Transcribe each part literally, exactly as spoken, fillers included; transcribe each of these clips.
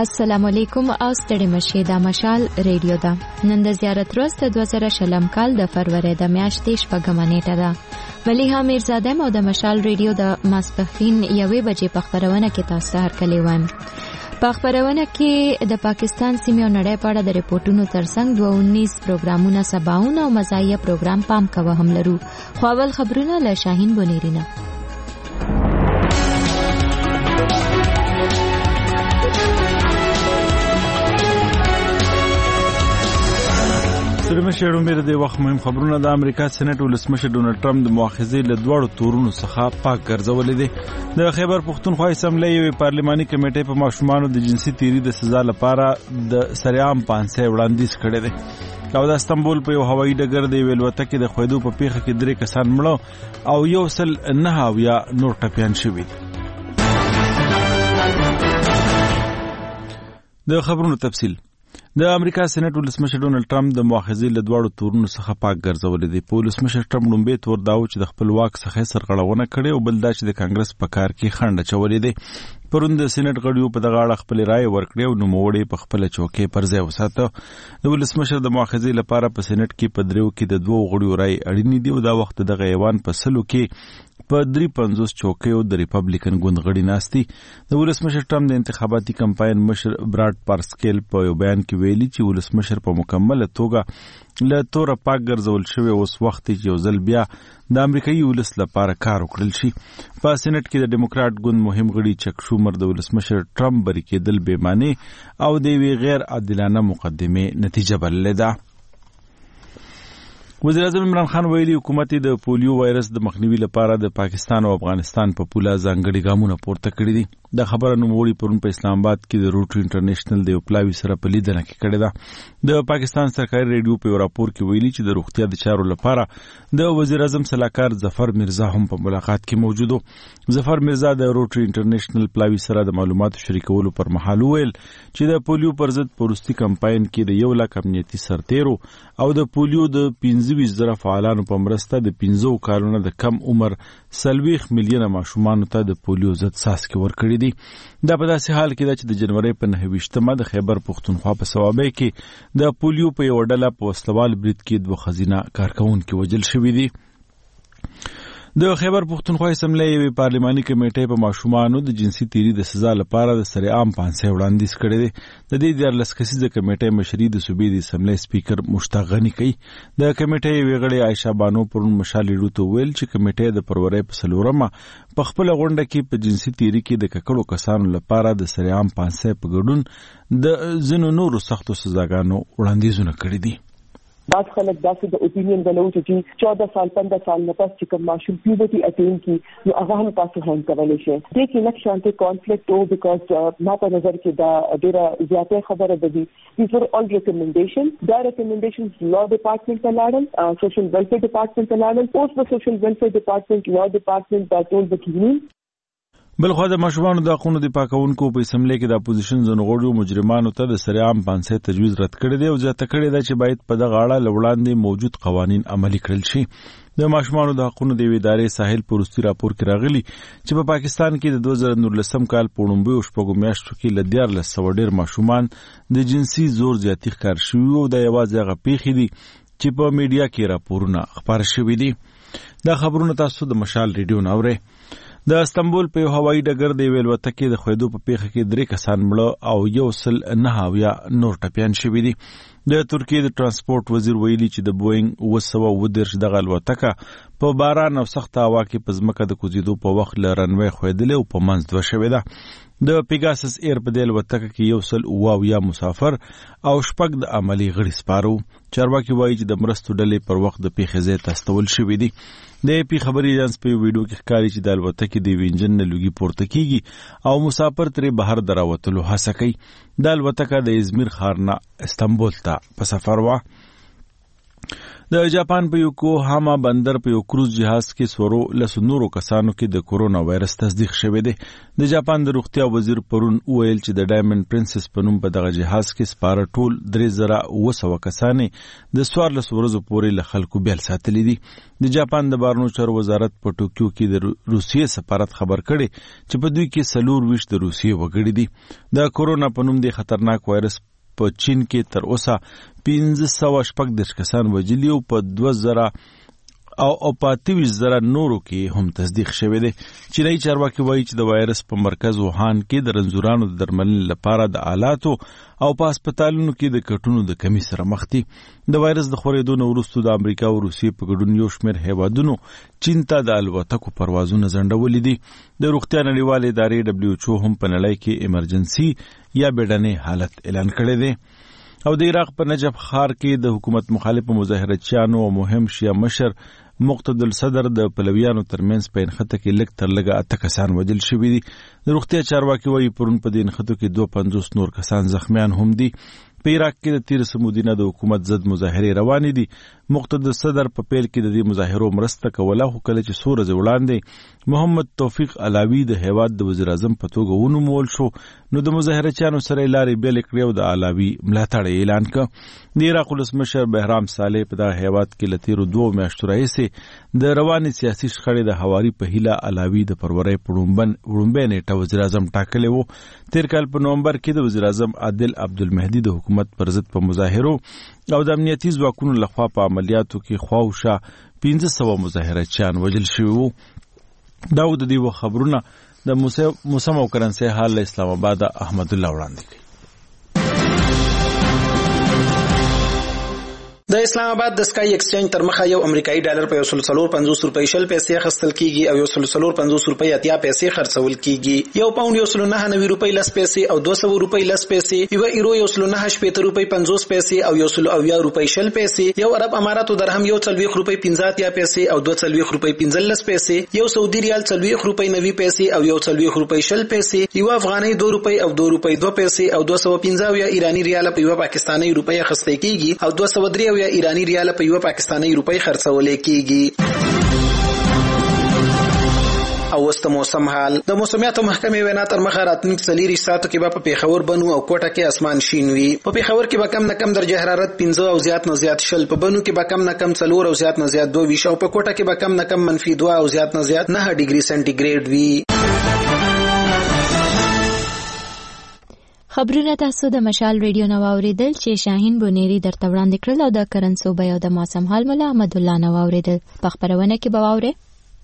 السلام علیکم او ستړي مشه دا مشال ریډیو دا نن د زیارت ورځ د دوه زره شلم کال د فروری د میاشتې شپږمه نیټه ده ملیحه میرزاده مو د مشال ریډیو د ماسپښین یوې بجې په خبرونه کې تاسو هرکلی وایم. په خبرونه کې د پاکستان سیمې او نړۍ په اړه د ریپورتونو ترڅنګ دوه انیس پروګرامونه سباونه او مزایه پروګرام پام کوه هم لرو. خو اول خبرونه له شاهین بنیرینه. سرمشر عمر د وخت مهم خبرونه. د امریکا سېنات ولسمشر ډونالد ټرمپ د مؤاخذې له دوړو تورونو څخه پاک ګرځولې دي. د خیبر پښتونخوا اسمبلی یوې پارلماني کمیټې په ماشومانو د جنسي تیری د سزا لپاره د سریعام پانسۍ وړاندیز کړی دی. او د استنبول په یو هوایي ډګر د یوې الوتکې د ښویدو په پیښه کې درې کسان مړه او یو سل نهه اویا نور ټپیان شوي دي. د خبرونو تفصیل. د امریکا سېنات ولسمشر ډونالد ټرمپ د مؤاخذې له دواړو تورونو څخه پاک ګرځولې دي. په ولسمشر ټرمپ لومبې تور دا و چې د خپل واک څخه سرغړونه کړې او بل دا چې د کانګرس په کار کې خنډ اچولې دي. پرون د سېنات غړیو په دغه اړه خپل رائے ورکړې او نوموړی په خپل چوکۍ پر ځای وساته. د ولسمشر د مؤاخذې لپاره په سېنات کې په دریو کې د دوه غړیو رائے اړینې دي او دا وخت دغه ایوان په سلو کې په درې پنځوس چوکیو د ریپبلیکن ګوند غړي ناستي. د ولسمشر ټرمپ د انتخاباتي کمپاین مشر براد پارسکیل په یو بیان کې ویلي چې ولسمشر په مکمله توګه له توره پاک ګرځول شوی اوس وخت چې یو ځل بیا د امریکایي ولس لپاره کار وکړل شي. په سېنات کې د ډیموکراټ ګوند مهم غړي چک شومر د ولسمشر ټرمپ بری کېدل بې معنی او د یوې غیر عادلانه مقدمې نتیجه بللې ده. وزیر اعظم عمران خان ویلي حکومت د پولیو وایرس د مخنیوي لپاره د پاکستان او افغانستان په پوله ځانګړي ګامونه پورته کړي دي. د خبره نوموړي پرون په اسلام آباد کې د روټري انټرنیشنل د یو پلاوي سره په لیدنه کې کړې ده. د پاکستان سرکاري ریډیو په یو راپور کې ویلي چې د روغتیا د چارو لپاره د وزیر اعظم سلاکار ظفر مرزا هم په ملاقات کې موجود و. ظفر مرزا د روټري انټرنیشنل پلاوي سره د معلوماتو شریکولو پر مهال ویل چې د پولیو پر ضد پروستي کمپاین کې د یو لک امنیتي سرتیرو او د پولیو د پنځه ویشت زره فعالانو په مرسته د پنځو کالونو د کم عمر څلوېښت میلیونه ماشومانو ته د پولیو ضد څاڅکي ورکړي دي. دا په داسې حال کې ده چې د جنوري په نهه ویشتمه د خیبر پښتونخوا په صوابۍ کې د پولیو په یوه ډله په وسلوال برید کې دوه ښځینه کارکوونکي وژل شوي دي. د خیبر پښتونخوا اسمبلی یوې پارلماني کمیټې په ماشومانو د جنسي تیری د سزا لپاره د سریعام پانسۍ وړاندیز کړی دی. د دې دیارلس کسیزه کمیټې مشري د صوبې د اسمبلی سپیکر مشتاق غني کوي. د کمیټې یوې غړې عایشه بانو پرون مشال ریډیو ته ویل چې کمیټې د فروری په څلورمه په خپله غونډه کې په جنسي تیری کې د ککړو کسانو لپاره د سریعام پانسۍ په ګډون د ځینو نورو سختو سزاګانو وړاندیزونه کړي دي. بعض خلک داسې د اوپینین غلو چې چودہ سال پندرہ سال نه پس چې کوم ماشوم پیوبرټي اټین کی نو هغه هم تاسو هم کولای شئ. دې کې نک شانته کانفلیکټ او بیکاز ما په نظر کې دا ډیره زیاته خبره ده. These were all recommendations. دا recommendations law department ته لاړل, social welfare department ته لاړل, post the social welfare department, law department دا ټول د کینی. بلخو د ماشومانو د حقونو دفاع کوونکو په اسمبلی کې د اپوزیشن ځنغوړو مجرمانو ته د سریعام پانسۍ تجویز رد کړی دی او زیاته کړی ده چې باید په دغه اړه له وړاندې موجود قوانین عملي کړل شي. د ماشومانو د حقونو د یوې ادارې ساحل په وروستي راپور کې راغلي چې په پاکستان کې د دوه زره نولسم کال په وړومبیو شپږو میاشتو کې له دیارلس سوه ډېر ماشومان د جنسي زور زیاتي ښکار شوي او دا یوازې هغه پیښې دي چې په میډیا کې راپورونه خپاره شوي دي. دا خبرونه تاسو د مشال ریډیو نه اورئ. د استنبول په یو هوایي ډګر د یوې الوتکې د ښویدو په پیښه کې درې کسان مړه او یو سل نهه اویا نور ټپیان شوي دي. د ترکیې د ترانسپورت وزیر ویلي چې د بوینګ اوه سوه اووه دېرش دغه الوتکه په باران او سخته هوا کې په ځمکه د کوزیدو په وخت له رنوی ښویدلې او په منځ دوه شوې ده. د پیګاسس ایر په دې الوتکه کې یو سل اووه اویا مسافر او شپږ د عملي غړي سپاره وو. چارواکي وایي چې د مرستو ډلې پر وخت د پیښې ځای ته استول شوي دي. د اے پی خبري ایجنس په ویډیو کې ښکاري چې د الوتکې د یوې انجن نه لوګي پورته کیږي او مسافر ترې بهر د راوتلو هڅه کوي. د الوتکه د ازمیر ښار نه استنبول ته په سفر وه. د جاپان په یوکوهاما بندر په یو کروز جهاز کې سورو لس نورو کسانو کې د کورونا وایرس تصدیق شوی دی. د جاپان د روغتیا وزیر پرون وویل چې د ډایمنډ پرنسس په نوم په دغه جهاز کې سپاره ټول درې زره اوه سوه کسانې د څوارلس ورځو پورې له خلکو بیل ساتلي دي. د جاپان د بهرنیو چارو وزارت په ټوکیو کې د روسیې سفارت خبر کړی چې په دوی کې څلور ویشت د روسیې وګړي دي. د کورونا په نوم د خطرناک وایرس په چین کې تر اوسه پنځه سوه شپږ دېرش کسان وژلي او په دوه زره او او په اته ویشت زره نورو کې هم تصدیق شوی دی. چینایي چارواکي وایي چې د وایرس په مرکز ووهان کې د رنځورانو د درملنې لپاره د آلاتو او په هسپتالونو کې د کټونو د کمی سره مخ دي. د وایرس د خورېدو نه وروسته د امریکا او روسیې په ګډون یو شمېر هیوادونو چین ته د الوتکو پروازونه ځنډولي دي. د روغتیا نړیوالې ادارې دبلیو ایچ او هم په نړۍ کې ایمرجنسي یا بیړنی حالت اعلان کړی دی. او د عراق په نجف ښار کې د حکومت مخالف مظاهرچیانو او مهم شیعه مشر مقتدی الصدر د پلویانو ترمنځ په انخته کې لږ تر لږه اته کسان وژل شوي دي. د روغتیا چارواکي وایي پرون په دې انخته کې دوه پنځوس نور کسان زخمیان هم دي. په عراق کې د تیر سمودینه د حکومت ضد مظاهرې روانې دي. مقتدی الصدر په پیل کې د دې مظاهرو مرسته کوله، خو کله چې څو ورځې وړاندې محمد توفیق علاوي د هیواد د وزیر اعظم په توګه ونومول شو، نو د مظاهرچیانو سره لارې بیلې کړې او د علاوي ملاتړ اعلان کړ. د عراق ولسمشر بهرام صالح په دغه هیواد کې له تیرو دوو میاشتو راهیسې د روانې سیاسي شخړې د هواري په هیله علاوي د پرورۍ په وړومبۍ نیټه وزیر اعظم ټاکلی و. تیر کال په نومبر کې د وزیر اعظم عادل عبدالمهدي د حکومت پر ضد په مظاهرو او د امنیتي ځواکونو لخوا په عملیاتو کې خواوشا پنځه سوه مظاهرچیان وژل شوي وو. دا د دې خبرونه د موسم او کرنسي حال له اسلام آباد احمد الله وړاندې کوي. د اسلام آباد د سکای ایکسچینج تر مخه یو امریکایي ډالر په یو سل څلور پنځوس روپۍ شل پیسې اخیستل کیږي او یو سل څلور پنځوس روپۍ اتیا پیسې خرڅول کیږي. یو پاوند یو سل نهه نوي روپۍ لس پیسې او دوه سوه روپۍ لس پیسې، یو ایرو یو سل نهه شپېته روپۍ پنځوس پیسې او یو سل اویا روپۍ شل پیسې، یو عرب اماراتو درهم یو څلوېښت روپۍ پنځه اتیا پیسې او دوه څلوېښت روپۍ پنځلس پیسې، یو سعودي ریال څلوېښت روپۍ نوي پیسې او یو څلوېښت روپۍ شل پیسې، یو افغانۍ دوه روپۍ او دوه روپۍ دوه پیسې او دوه سوه پنځه اویا ایراني ریال په یو پاکستاني روپۍ اخیستل کیږي او دوه سوه درې اویا ایراني ریال په یو پاکستاني روپۍ خرڅول کیږي. او وست موسم حال د موسمیاتو محکمې وینا تر مخه راتلونکي څلېرویشت ساعتو کې به په پیښور بنو او کوټه کې اسمان شین وي. په پیښور کې به کم نه کم درجه حرارت پنځه او زیات نه زیات شل، په بنو کې به کم نه کم څلور او زیات نه زیات دوه ویشت او په کوټه کې به کم نه کم منفي دوه او زیات نه زیات نهه ډیګري سنټیګریډ وي. خبرونه تاسو د مشال ریډیو نو اوریدل چې شاهین بونيري درته وړاندې کړل او د کرنسو بیا د موسم حال مولا احمد الله نو اوریدل. په خبرونه کې به واوري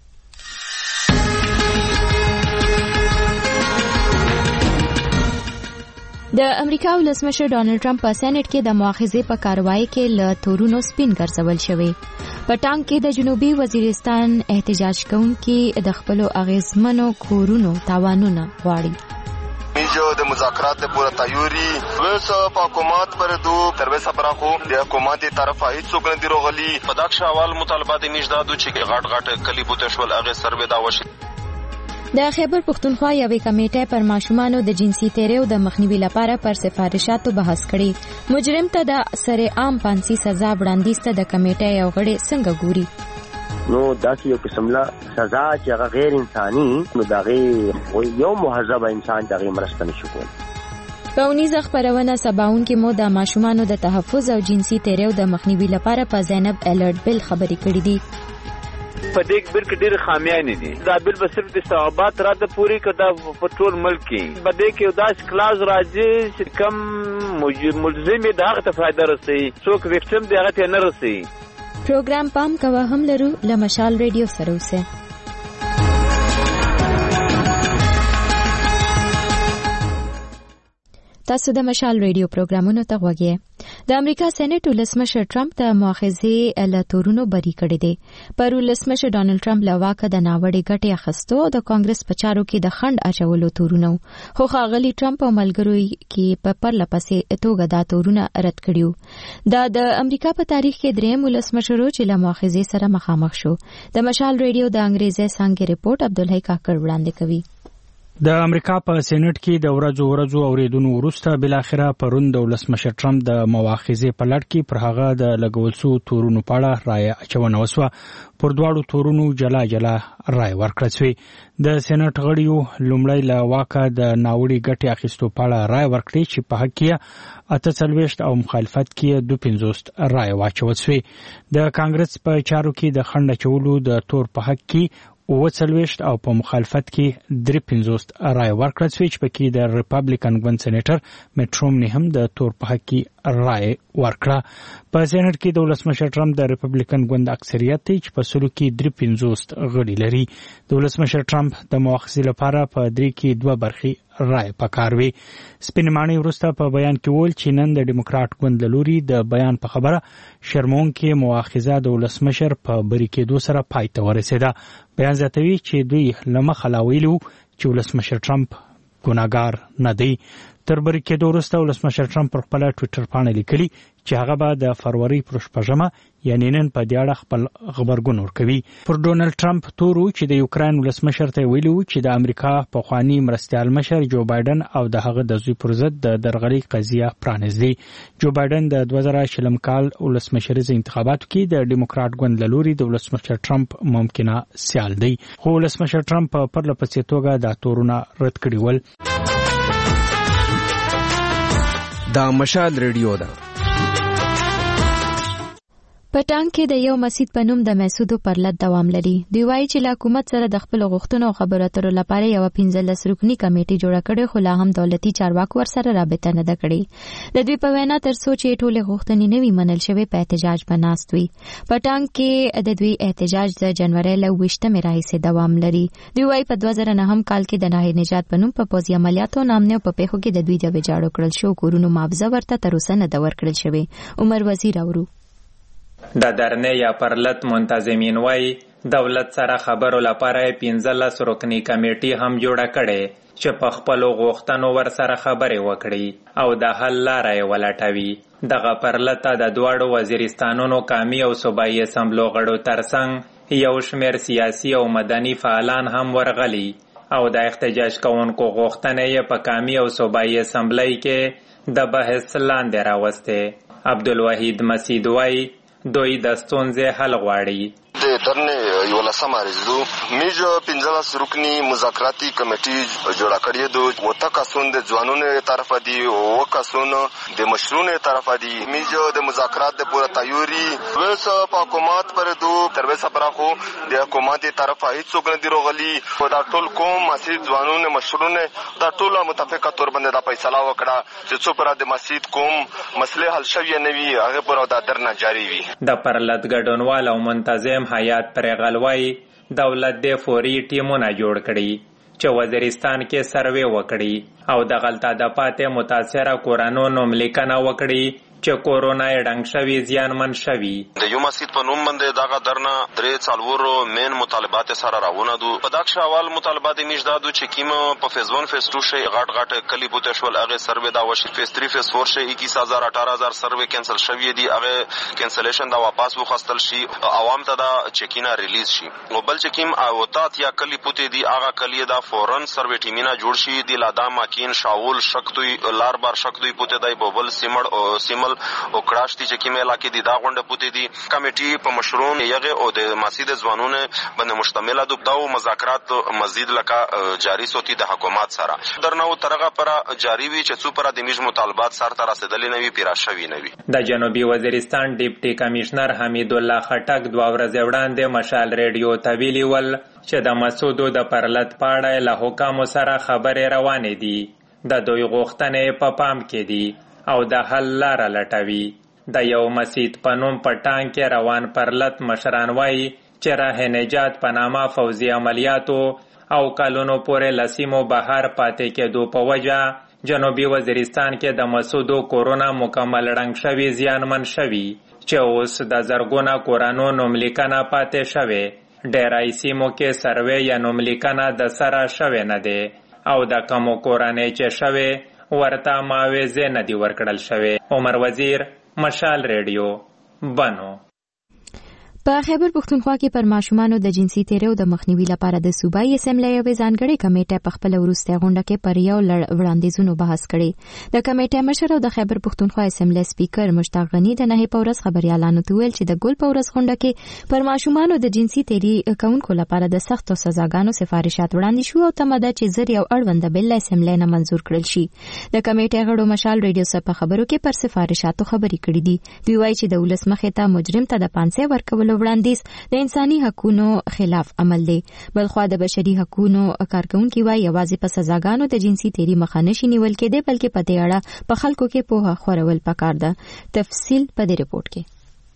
د امریکا ولسمشر ډانلډ ټرمپ په سېنات کې د مؤاخذې په کاروایی کې له تورونو سپین ګرځول شوی. په ټانګ کې د جنوبي وزیرستان احتجاج کوونکي د خپل اغیزمنو کورونو تاوانونه غواړي. جو د مذاکرات پورا تیاری وس په حکومت پر دو تروسه براخو د حکومت طرفه هیڅ څوک نه دی روغلی. په داښ اول مطالبات نشدادو چې غټ غټ کلی بوته شول هغه سروې دا وشي. د خیبر پختونخوا یوې کمیټې پر ماشومانو د جنسي تیریو د مخنیوي لپاره پر سفارشاتو بحث کړي. مجرم ته د سره عام پانسي سزا وړاندیز ته د کمیټې یو غړي څنګه ګوري؟ نو داسې یو قسم لا سزا چې هغه غیر انساني، نو دغه یو مهذب انسان دغه مرسته نشي کولی. په اونیزه خبرونه سباون کې مو د ماشومانو د تحفظ او جنسي تیریو د مخنیوي لپاره په زینب الرټ بل خبرې کړې دي. په دې بل کې ډېر خامیان دي. دا بل به صرف د استعباد را د پوری کړه په ټول ملک کې. په دې کې داس کلاس راځي چې کم ملزم دی هغه ته فائدہ رسي، څوک وکټم دی هغه ته نه رسي. پروګرام پام کوه هم لرو لمشال ریډیو سره اوسه. تاسو د مشال ریډیو پروګرامونو ته غوږی. د امریکا سېنات ولسمشر ټرمپ ته مؤاخذې له تورونو بری کړی دی. پر ولسمشر ډانلډ ټرمپ له واکه د ناوړې ګټې اخیستو او د کانګرس په چارو کې د خنډ اچولو تورونه، خو ښاغلي ټرمپ او ملګرو کې په پرله پسې توګه دا تورونه رد کړیو. دا د امریکا په تاریخ کې دریم ولسمشر چې له مؤاخذې سره مخامخ شو. د مشال ریډیو د انګریزي څانګې ریپورت عبدالحی کاکړ وړاندې کوي. د امریکا په سېنات کې د ورځو ورځو اوریدونو وروسته بل اخره پرون د ولسمشر ټرمپ د مواخذې په لړ کې پر هغه د لګول شو تورونو په اړه رائے اچونه وسوه. پر دواړو تورونو جلا جلا رائے ورکړل شوې. د سېنات غړیو لومړی له واکه د ناوړي ګټې اخیستو په اړه رائے ورکړې چې په حق کې اته څلوېښت او مخالفت کې دوه پنځوس رائے واچول شوې. د کانګرس په چارو کې د خنډ اچولو د تور په حق کې اوه څلوېښت او په مخالفت کې درې پنځوس رائے ورکړل شوې چې پکې د ریپبلیکن ګوند سېنیټر میټ رومني هم د تور په حق کې رائے ورکړه. په سېنات کې د ولسمشر ټرمپ د ریپبلیکن ګوند اکثریت دی چې په سلو کې درې پنځوس غړي لري. د ولسمشر ټرمپ د مواخذې لپاره په درې کې دوه برخې رائے پکار وي. سپینماني وروسته په بیان کې وویل چې نن د ډیموکرات ګوند له لوري د بیان په خبره شرمونکې مواخذه د ولسمشر په بری کېدو سره پای ته ورسېده. بیان زیاتوي چې دوی له مخه لا ویلي وو چې ولسمشر ټرمپ ګناهګار نه دی. تر بری کېدو وروسته ولسمشر ټرمپ پر خپله ټویټر پاڼه لیکلي چې هغه به د فروری پر شپږمه یعنې نن په دې اړه خپل غبرګون ورکوي. پر ډونالډ ټرمپ تور و چې د یوکراین ولسمشر ته ویلي وو چې د امریکا پخواني مرستیال مشر جو بایدن او د هغه د زوی پر ضد د درغلۍ قضیه پرانیزي. جو بایدن د دوه زره شلم کال ولسمشریز انتخاباتو کې د ډیموکرات ګوند له لوري د ولسمشر ټرمپ ممکنه سیال دی، خو ولسمشر ټرمپ په پرله پسې توګه دا تورونه رد کړي ول. دا مشال ریډیو ده. پټان کې د یو مسجد په نوم د مسعودو پرلط دوام لري. دوی وایي چې له حکومت سره د خپل غوښتنو او خبرو اترو لپاره یو پنځلس رکنی کمیټه جوړه کړې، خو لا هم دولتي چارواکو ورسره رابطه نه ده کړې. د دوی په وینا تر څو چې ټولې غوښتنې نه وي منل شوې په احتجاج به ناست وي. پټان کې د دوی احتجاج د جنوري له اوویشتمې راهیسې دوام لري. دوی وایي په دوه زره نهم کال کې د ناهید نجات په نوم په پوځي عملیاتو نامنه په پیښو کې د دوی د ویجاړو کړل شو کورونو معاوضه ورته تر اوسه نه ده ورکړل شوې. عمر وزیر اورو د درنې یا پرلط منتظمین وایي دولت سره خبرو لپاره پنځلس رکنی کمیټې هم جوړه کړې چې په خپلو غوښتنو ورسره خبرې وکړي او د حل لاره یې ولټوي. دغه پرلط ته د دواړو وزیرستانونو قومي او صوبایي اسمبلو غړو ترڅنګ یو شمېر سیاسي او مدني فعالان هم ورغلي او د احتجاج کوونکو غوښتنې یې په قومي او صوبایي اسمبلی کې د بحث لاندې راوستې. عبدالوحید مسید وایي دوی د ستونزې حل غواړي. د درنې یو لسم آرزو میج پنځلس رکنی مذاکراتی کمیټي جوړه کړې دو وته کسون د ځوانونو طرفه دي او کسون د مشرونو طرفه دي. میج د مذاکرات د پوره تیاری وس په حکومت پر دو تروسه برخو د حکومت طرفه هیڅ څوک نه دی روغلي او دا ټول کوم مسجد ځوانونو مشرونو دا ټول متفقه تور باندې دا فیصله وکړه چې څو پر د مسجد کوم مسله حل شوی نه وي هغه پر دا درنه جاری وي. د پرلط ګډونوال او منتظم حیات پرغلوي دولت د فوري ټیمونه جوړ کړي چې وزیرستان کې سروې وکړي او د غلطه د پاتې متاثره کورانو نوملیکنه وکړي چې کورونا یې ډنګ شوي زیانمن شوي. د یو مسجد په نوم باندې دغه درنه درې څلورو مین مطالبات سره راونه دو. په دغه اول مطالبات میشدادو چې کیم په فیز ون فیز ټو شي غټ غټ کلی بوته شول هغه سروې دا وشي فیز تری فیز فور شي اکیس هزار اٹھارہ هزار سروې کینسل شوی دي هغه کینسلیشن دا واپس وخستل شي عوام ته دا چکینا ریلیز شي. نو بل چې کیم او تات یا کلی پوته دي هغه کلی دا فورن سروې ټیمینا جوړ شي دی لادا ماکین شاول شکتوی لار بار شکتوی پوته دای بوبل سیمړ او سیمل او کړاشتي چې کیمه علاقې دي دا غونډه پوتې دي کمیټي په مشرون یغه او د مسجد ځوانونه باندې مشتمله د داو مذاکرات مزید لکه جاری سوتی د حکومت سره درنو ترغه پر جاری وی چې څو پر د میج مطالبات سره تر رسیدلې نوي پیرا شوی نوي. د جنوبي وزیرستان ډیپټي کمشنر حمید الله خټک دوه ورځې وړاندې مشال ریډیو ته ویلي ول چې د مسعودو د پرلط پاړه له حکام سره خبرې روانې دي. د دوی غوښتنې په پام کې دي او د حل لاره لټوي. د یو مسجد په نوم په ټانک کې روان پرلط مشران وایي چې راه نجات په نامه فوزي عملیاتو او کلونو پورې لسیمو بهر پاتې کېدو په وجه جنوبي وزیرستان کې د مسعودو کورونا مکمل رنګ شوي زیانمن شوي چې اوس د زرګونه کورانو نوملیکنه پاتې شوې. ډیری سیمو کې سروې یا نوملیکنه د سره شوې نه دی او د کمو کورانې چې شوې ورته معاوضې نه دي ورکړل شوې. عمر وزیر مشال ریډیو بنو. په خیبر پښتونخوا کې پر ماشومانو د جنسي تیریو د مخنیوي لپاره د صوبایي اسمبلی یوې ځانګړې کمیټه په خپل وروستۍ غونډه کې پر یو لړ وړاندیزونو بحث کړی. د کمیټې مشر او د خیبر پښتونخوا اسمبلی سپیکر مشتاق غنی د نهي په ورځ خبريالانو ته ویل چې د ګل په ورځ غونډه کې پر ماشومانو د جنسي تیری کوونکو لپاره د سختو سزاګانو سفارشات وړاندې شو او تمه ده چې زر یو اړوند بل اسمبلی نه منزور کړل شي. د کمیټې غړو مشال ریډیو سره په خبرو کې پر سفارشاتو خبرې کړې دي. دوی وایي چې د ولس مخې ته مجرم ته د پانسې ورکول وړاندیز د انساني حقوقو خلاف عمل دی. بلخوا د بشري حقوقو کارکونکو وايي یوازې په سزاګانو د جنسي تیری مخه نشي نیول کېدی بلکې په دې اړه په خلکو کې پوهه خورول پکار ده. تفصیل په دې رپورت کې.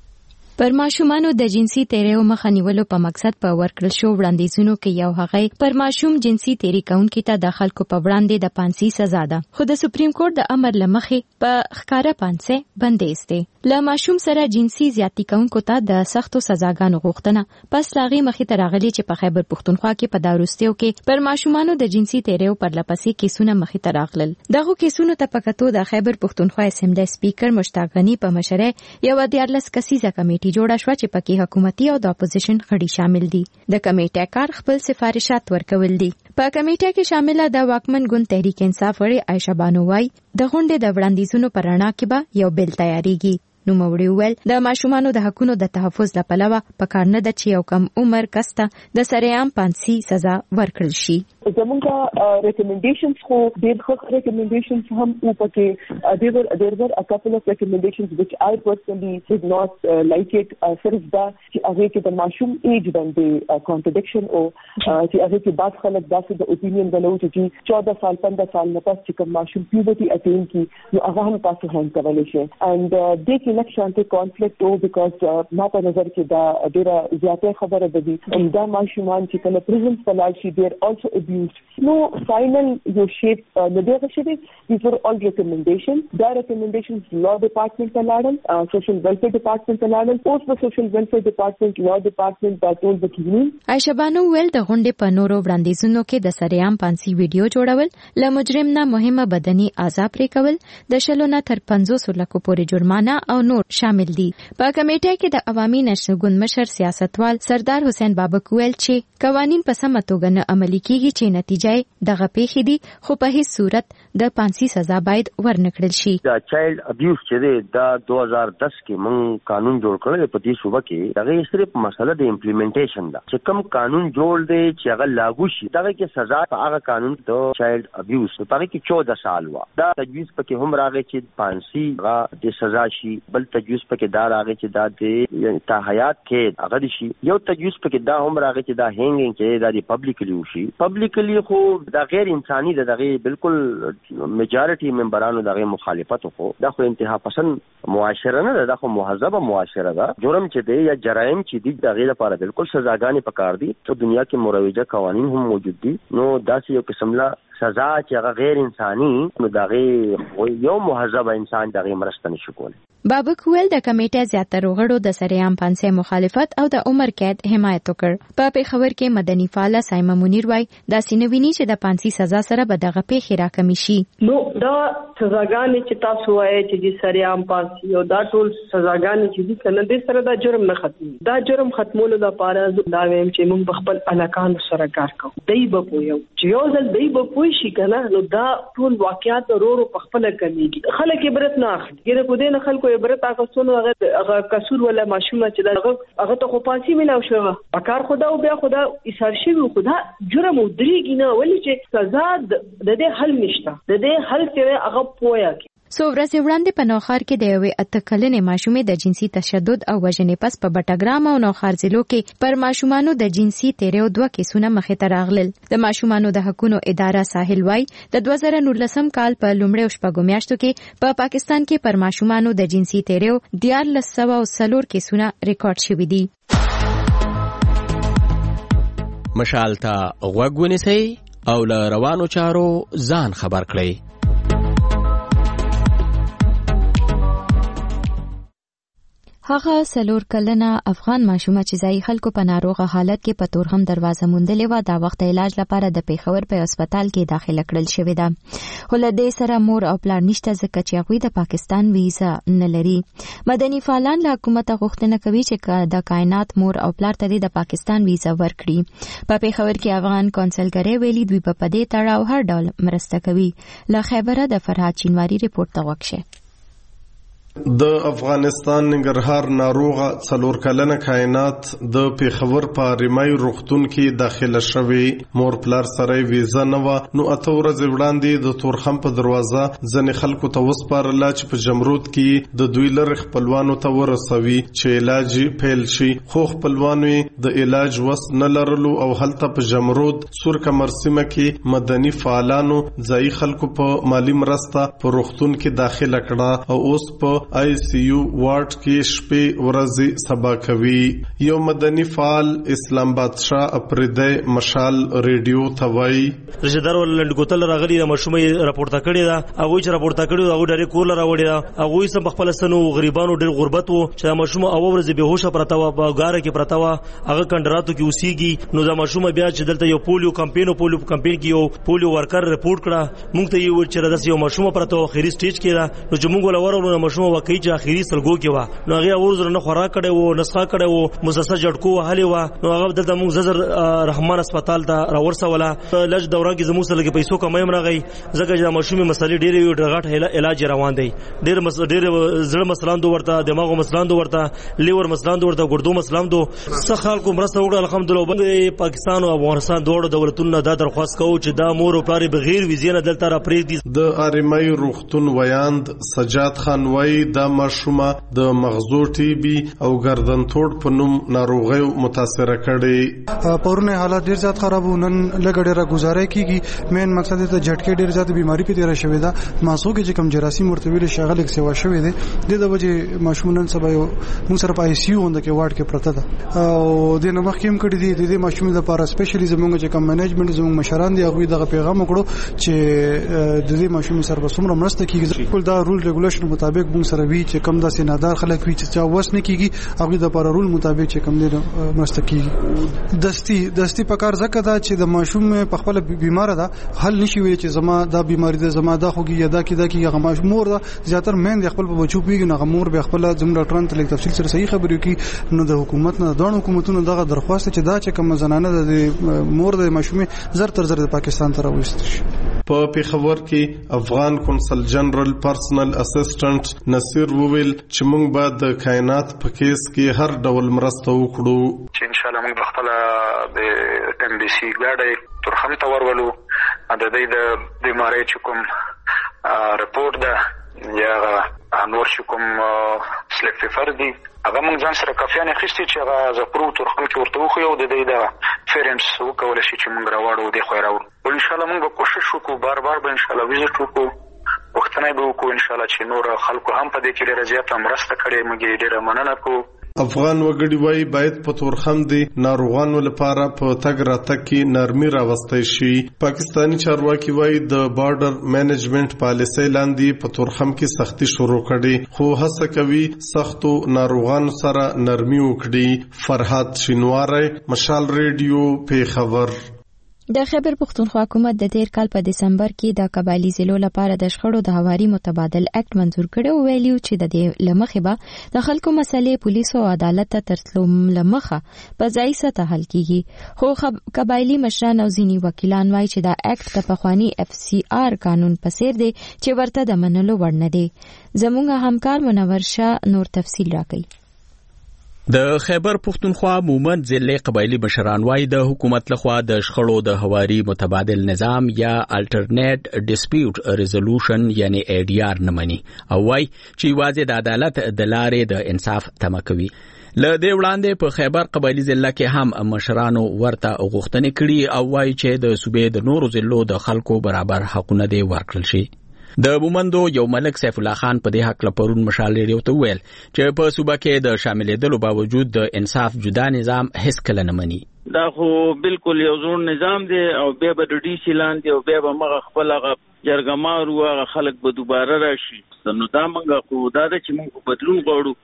پر ماشومانو د جنسي تیریو مخه نیولو په مقصد په ورکړل شو وړاندیزونو کې یو هغه پر ماشوم جنسي تیری کوونکو ته د خلکو په وړاندې د پانسي سزا ده. خو د سپریم کورټ د امر لمخې په ښکارا پانسي بندیز دی. له ماشوم سره جنسي زیاتی کوونکو ته د سختو سزاګانو غوښتنه پس لاغي مخې ته راغلي چې په خیبر پښتونخوا کې په داروستیو کې پر ماشومانو د جنسي تیریو پر لپسې کیسونه مخې ته راغلل. دغه کیسونو ته پکاتو د خیبر پښتونخوا اسمبلی سپیکر مشتاق غنی په مشره یو دیارلس کسیزه کمیټه جوړه شو چې پکې حکومتي او د اپوزیشن غړي شامل دي. د کمیټې کار خپل سفارشات ورکول دي. په کمیټه کې شامل د واکمن ګوند تحریک انصاف غړي عائشہ بانو وايي د غونډې د وړاندیزونو پر رڼا کې به یو بل تیاریږي. نو موړي ویل د ماشومانو د حقوقو د تحفظ لپاره په کار نه د چې یو کم عمر کسته د سریام پانسي سزا ورکړل شي. زمونږه ریکمنډیشنز خو ډېر ښه ریکمنډیشنز هم او پکې there were there were a couple of recommendations which I personally did not uh, like it. صرف دا چې هغه کې د ماشوم ایج باندې contradiction او چې هغه کې بعض خلک داسې د اوپینین غلو چې چودہ سال پندرہ سال نه پس چې کوم ماشوم پیوبرټي اټین کی نو هغه هم تاسو هم کولای شي and د کې نکشانته کانفلیکټ او بیکاز ما په نظر کې دا ډیره زیاته خبره ده دي دا ماشومان چې کله پریزن فلال شي ډیر also abused. No final your shape uh, the other shape these were all recommendations. The recommendations law department talaran uh, social welfare department talaran post the social welfare department law department that told the cleaning. عائشہ بانو ول د غونډې په نورو وړاندیزونو کې د سریام پانسي ویډیو جوړول ل مجرم نه مهمه بدني عذاب پرې کول د شلو نه تر پنځوس لکو پورې جرمانه او نور شامل دي. په کمیټه کې د عوامي نشو ګوند مشر سیاستوال سردار حسین بابک ویل چې قوانين په سمه توګه نه عملي کیږي چې نتیجه دغه پیښې دي خو په هیڅ صورت د پانسي سزا باید ورنکړل شي. دا چایلډ ابیوز چې دا دو هزار دس کې مون قانون جوړ کړل په دې صوبه کې دغه صرف مسله د امپلیمنټیشن ده چې کوم قانون جوړ دی چې هغه لاګو شي دغه کې سزا په هغه قانون د چایلډ ابیوز په هغه کې چودہ سال وا دا تجویز پکې هم راغی چې پانسي هغه د سزا شي بل تجویز پکې دا راغی چې دا د تا حیات کې هغه شي یو تجویز پکې دا هم راغی چې دا هینګینګ کې دا د پبلکلی وشي پبلکلی خو دا غیر انساني ده دغه بالکل میجارټي ممبرانو دغه مخالفت خو دا خو انتها پسند معاشره نه ده دا خو مهذبه معاشره ده جرم چې دی یا جرایم چې دی دغه لپاره بالکل سزاګانې پکار دي ته دنیا کې مروجه قوانين هم موجود دي نو داسې یو قسم لا سزا چې هغه غیر انساني نو دغه یو مهذبه انسان دغه مرسته نشي کولای. بابک ویل د کمیټې زیاتره غړو د سریام پانسي مخالفت او د عمر قید حمایت وکړ. په پیښور کې مدني فعال سایمه منیر وای دا سینویني چې د پانسي سزا سره به دغه پیښې راکمي شي. نو دا سزاګانې چې تاسو وایي چې سریام پانسي او دا ټول سزاګانې چې دي کنه د سره دا جرم نه ختمي دا جرم ختمولو لپاره دا ویم چې موږ خپل علاقانو سره کار کوو دای به پویو چې یو ځل دای به پوي شي کنه نو دا ټول واقعیات ورو په خپل کمیږي خلک عبرت نه اخلي ګره په دې نه خلکو عبرت اخستون هغه قصور ولا ماشومه چې دا هغه ته خو پانسي ملاو شوه پکار خدا او بیا خدا ایثار شي خدا جرم او دریږي نه ولې چې سزا د دې حل نشته د دې حل کې هغه پویا څو ورځې وړاندې په نوخار کې د یوې اته کلنې ماشومې د جنسي تشدد او وژنې پس په بټګرام او نوخار ضلعو کې پر ماشومانو د جنسي تیریو دوه کیسونه مخې ته راغلل. د ماشومانو د حقوقو اداره ساحل وای د دوه زره نولسم کال په لومړیو شپږو میاشتو کې په پاکستان کې پر ماشومانو د جنسي تیریو دیارلس سوه او څلور کیسونه ریکارډ شوي دي. مشال ته غوږ ونیسئ او له روانو چارو ځان خبر کړئ. هغه سلور کلنه افغان ماشومه چې ځای خلکو په ناروغه حالت کې په تورخم دروازه موندلې و دا وخت علاج لپاره د پیښور په هسپتال کې داخله کړل شوې ده. خو له دې سره مور او پلار نشته ځکه چې هغوی د پاکستان ویزا نه لري. مدني فعالان له حکومت غوښتنه کوي چې د کائنات مور او پلار ته د پاکستان ویزا ورکړي. په پیښور کې افغان کونسلګرۍ ویلي دوی په دې تړاو هر ډول مرسته کوي. له خیبره د فرهاد چینواری ریپورت ته وکړه. د افغانستان ننګرهار ناروغه څلور کلنه کائنات د پیښور په ریمای روغتون کې داخله شوې. مور پلار سره ویزا نه و نو اته ورځې وړاندې د تورخم په دروازه ځنې خلکو ته وسپارله چې په جمرود کې د دوی لر خپلوانو ته ورسوي چې علاج پیل شي. خو خپلوانو د علاج وس نه لرلو او هلته په جمرود سور کمر سیمه کې مدني فعالانو ځای خلکو په مالی مرسته په روغتون کې داخله کړه او اوس په آی سی یو وارد کې شپې ورځې سبا کوي. یو مدني فعال اسلام بادشاه اپریدی مشال ریډیو ته وایي رشدار ولند ګوتل راغلی د مشومې راپورته کړی دا هغه چې راپورته کړی هغه ډېر کول راوړی دا هغه سم خپل سنو غریبانو ډېر غربت وو چې مشومه او ورځ به هوښه پرتا و په غاره کې پرتا و هغه کندراتو کې اوسېږي. نو دا مشومه بیا چې دلته یو پولیو کمپاین پولیو کمپاین کې یو پولیو ورکر ریپورت کړه مونږ ته یو چې داسې یو مشومه پرتا خیری سټیج کې دا نو چې مونږ ولورو مشومه وکړي چې اخیری سلګو کې و نو هغه ورزره نه خوراک کړي وو نسخه کړي وو مؤسسه جړکو وهلي و نو هغه دلته موږ ززر رحمان هسپتال ته راورسوله. لږ دوران کې زموږ سره کې پیسو کمایم راغی ځکه چې د مشومې مسلې ډېرې یو ډغټ علاج روان دی. ډېر مس ډېر زړه مسلان دو ورته دماغو مسلان دو ورته لیور مسلان دو ورته ګردو مسلان دو څه خلکو مرسته وکړه الحمدلله. پاکستان او افغانستان دوه دولتونو دا درخواست کوو چې دا مور او پلار بغیر ویزې نه دلته را پرېږدي. د اریمای روغتون ویاند سجاد خان وایي دا ماشومه د مغزو ټي بي او گردن توړ په نوم ناروغي متاثر کړي. پرونه حالات ډیر زیات خراب ونن لګړه گزارې کیږي. مین مقصد ته جټکې ډیر زیات بیماری په تیر شوې ده. ماسو کې چې کم جراثیم مرتویل شغل یک سیوا شوې ده د وجه ماشومن سبا یو موږ سره په آی سی یو وند کې وارد کې پرته ده او د نمخ کېم کړي دي د ماشومې لپاره سپیشلی زموږ چې کم منیجمنت زموږ مشران دي هغه دغه پیغام وکړو چې د دې ماشومې سره بسمره مرسته کیږي. ټول دا رول ریګولیشن مطابق موږ سره وی چې کم د سینادار خلک وی چې چا وس نه کیږي هغه د لپاره رول مطابق چې کم دي مرسته کیږي. دستی دستی په کار زکه دا چې د ماشوم په خپل بیمار ده حل نشي وی چې زما دا بیماری ده زما دا خوږي یا دا کی دا کی هغه ماشوم مور ده زیاتره مین د خپل په بچو پیږي نه مور به خپل زم ډاکټران ته لیک تفصیل سره صحیح خبرې کوي. نو د حکومت نه دغه حکومتونو دغه درخواست چې دا چې کوم زنانه د مور د ماشوم زر تر زر د پاکستان ته راوست شي. په پیښور کې افغان کونسل جنرال پرسنل اسسټنټ نصیر وویل چې موږ به د کائنات په کیس کې هر ډول مرسته وکړو چې ان شاء الله موږ خپل د ام بي سي ګاډي ترخم ته ورولو د دې د بیماری چې کوم رپورت ده یا نور چې کوم سلیپ فیفر دي هغه موږ ځان سره کافیانه خستې چې هغه زپرو ترخم کې ورته وخو یو د دې د فیرنس وکول شي چې موږ راوړو د خو راوړو ان شاء الله موږ به کوشش وکړو بار بار به ان شاء الله ویزټ وکړو وختنه به وکړو ان شاء الله چې نور خلکو هم په دې کې ډېر زیات مرسته کړي موږ ډېر مننه کوو. افغان وګړي وایي باید په تورخم دي ناروغانو لپاره په تګ راتګ کې نرمي راوستي شي. پاکستانی چارواکي وایي د بارډر مینجمنت پالیسي لاندې په تورخم کې سختي شروع کړي خو هڅه کوي سختو ناروغانو سره نرمي وکړي. فرهاد چینواری مشال ریډیو پیښور. د خیبر پختونخوا حکومت د تیر کال په دسمبر کې د قبایلی ضلعو لپاره د شخړو د هواري متبادل اکټ منزور کړ او ویلیو چې د دې لمخې به د خلکو مسلې پولیسو او عدالت ته ترتلو لمخه په ځای سطح حل کیږي. خو قبایلی مشران او ځینی وکیلان وایي چې دا اکټ د پخوانی اف سی آر قانون په څیر دی چې ورته د منلو وړ نه دی. زموږ همکار منور شاه نور تفصیل راکړي. د خیبر پختونخوا مومند ضلع قبایلی مشران وايي د حکومت لخوا د شخړو د هواري متبادل نظام یا الټرنیټ ډیسپیوټ ریزولوشن یعنی ای ډی آر نه مني او وايي چې یوازې د عدالت د لارې د انصاف تمه کوي. له دې وړاندې په خیبر قبایلی ضلع کې هم مشرانو ورته غوښتنې کړي او وايي چې د صوبې د نورو ضلعو د خلکو برابر حقونه دي ورکړل شي. د مومندو یو ملک سیف الله خان په دې حق لپاره مشال ریډیو ته ویل چې په صوبه کې د شاملېدلو باوجود د انصاف جدا نظام هیڅ کله نه مني. دا خو بالکل یو ځون نظام دی او بیا به د ډي سي لاندې او بیا به مغه خپل هغه جرګمار او هغه خلک به دوباره راشي. نو دا موږ خو دا چې موږ بدلون غواړو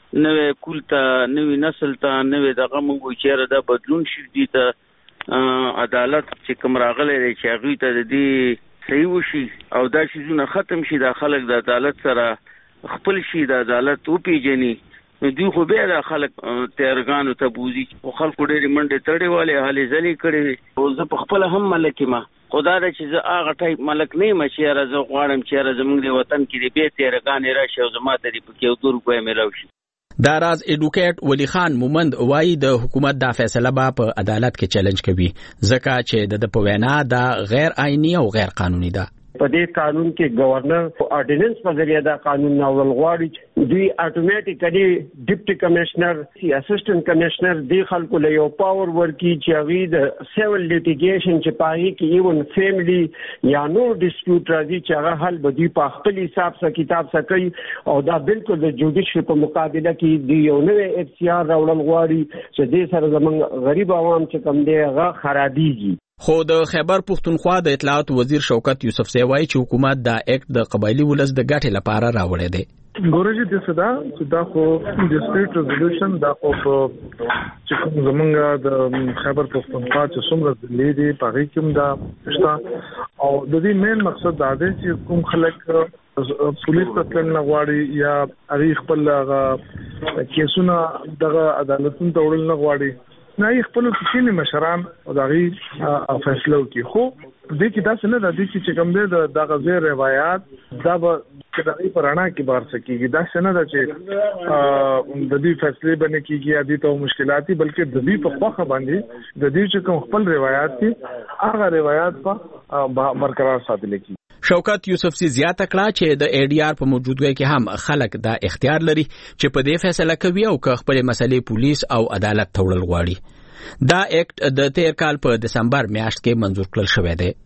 نوې کول ته نوې نسل ته نوې دغه موږ چیرې دا بدلون شي دي ته عدالت چې کوم راغلی دی چې هغوی ته د دې صحیح وشي او دا شیزونه ختم شي دا خلک د عدالت سره خپل شي د عدالت وپیژني نو دوی خو بیا د خلک تیارګانو ته بوزي خو خلکو ډېرې منډې تړې والې هلې ځلې کړې او زه په خپله هم ملک یم خو دا ده چې زه هغه ټایپ ملک نه یم چې یاره زه غواړم چې یاره زموږ د وطن کې د بیا تیارګانې راشي او زما ته دې پکې یو دوه روپۍ میلاو شي. دا راز ایډوکیټ ولی خان مومند وایي د حکومت دا فیصله به په عدالت کې چیلنج کوي ځکه چې د په وینا دا غیر آئینی او غیر قانوني ده. په دې قانون کې گورنر آرډیننس په ذریعہ دا قانون ناول غواړي دوی اتوماتیکلی ډیپټي کمشنر سی اسسټنټ کمشنر دی خلکو له یو پاور ورکی چې هغه د سیول لیټیګیشن چې پای کې ایون فیملی یا نو ډیسپیوټ راځي چې هغه حل به دی په خپل حساب سره کتاب سره کوي او دا بالکل د جوډیشل په مقابله کې دی یو نوې اف سی آر راوړل غواړي چې دې سره زمونږ غریب عوام چې کم دی هغه خرابېږي. خو د خیبر پختونخوا د اطلاعات وزیر شوکت یوسفزی وایي چې حکومت دا اکټ د قبایلی ولس د ګټې لپاره راوړی دی. ګورجی د صدا صدا خو ډیسپیوټ ریزولوشن دا خو چې کوم زمونږ د خیبر پختونخوا چې څومره ضلعې دي په هغې کې هم دا شته او د دې مین مقصد دا دی چې کوم خلک پولیس ته تلل نه غواړي یا هغې خپل هغه کیسونه دغه عدالتونو ته وړل نه غواړي نه یې خپل کښینې مشران او د هغې فیصله وکړي. خو دې کې داسې نه ده دې کې چې کوم دی د دغه ځای روایات دا به د هغې په رڼا کې بار څه کېږي داسې نه ده چې د دوی فیصلې به نه کېږي یا دې ته مشکلات دي بلکې د دوی په خوښه باندې د دوی چې کوم خپل روایات دي هغه روایات به برقرار ساتل کېږي. شوکت یوسفزی زیاته کړه چې د ای ډي آر په موجودګۍ کې هم خلک دا اختیار لري چې په دې فیصله کوي او که خپل مسلې پولیس او عدالت ته وړل غواړي. دا اکټ د تیر کال په دسمبر میاشت کې منظور کړل شوی دی.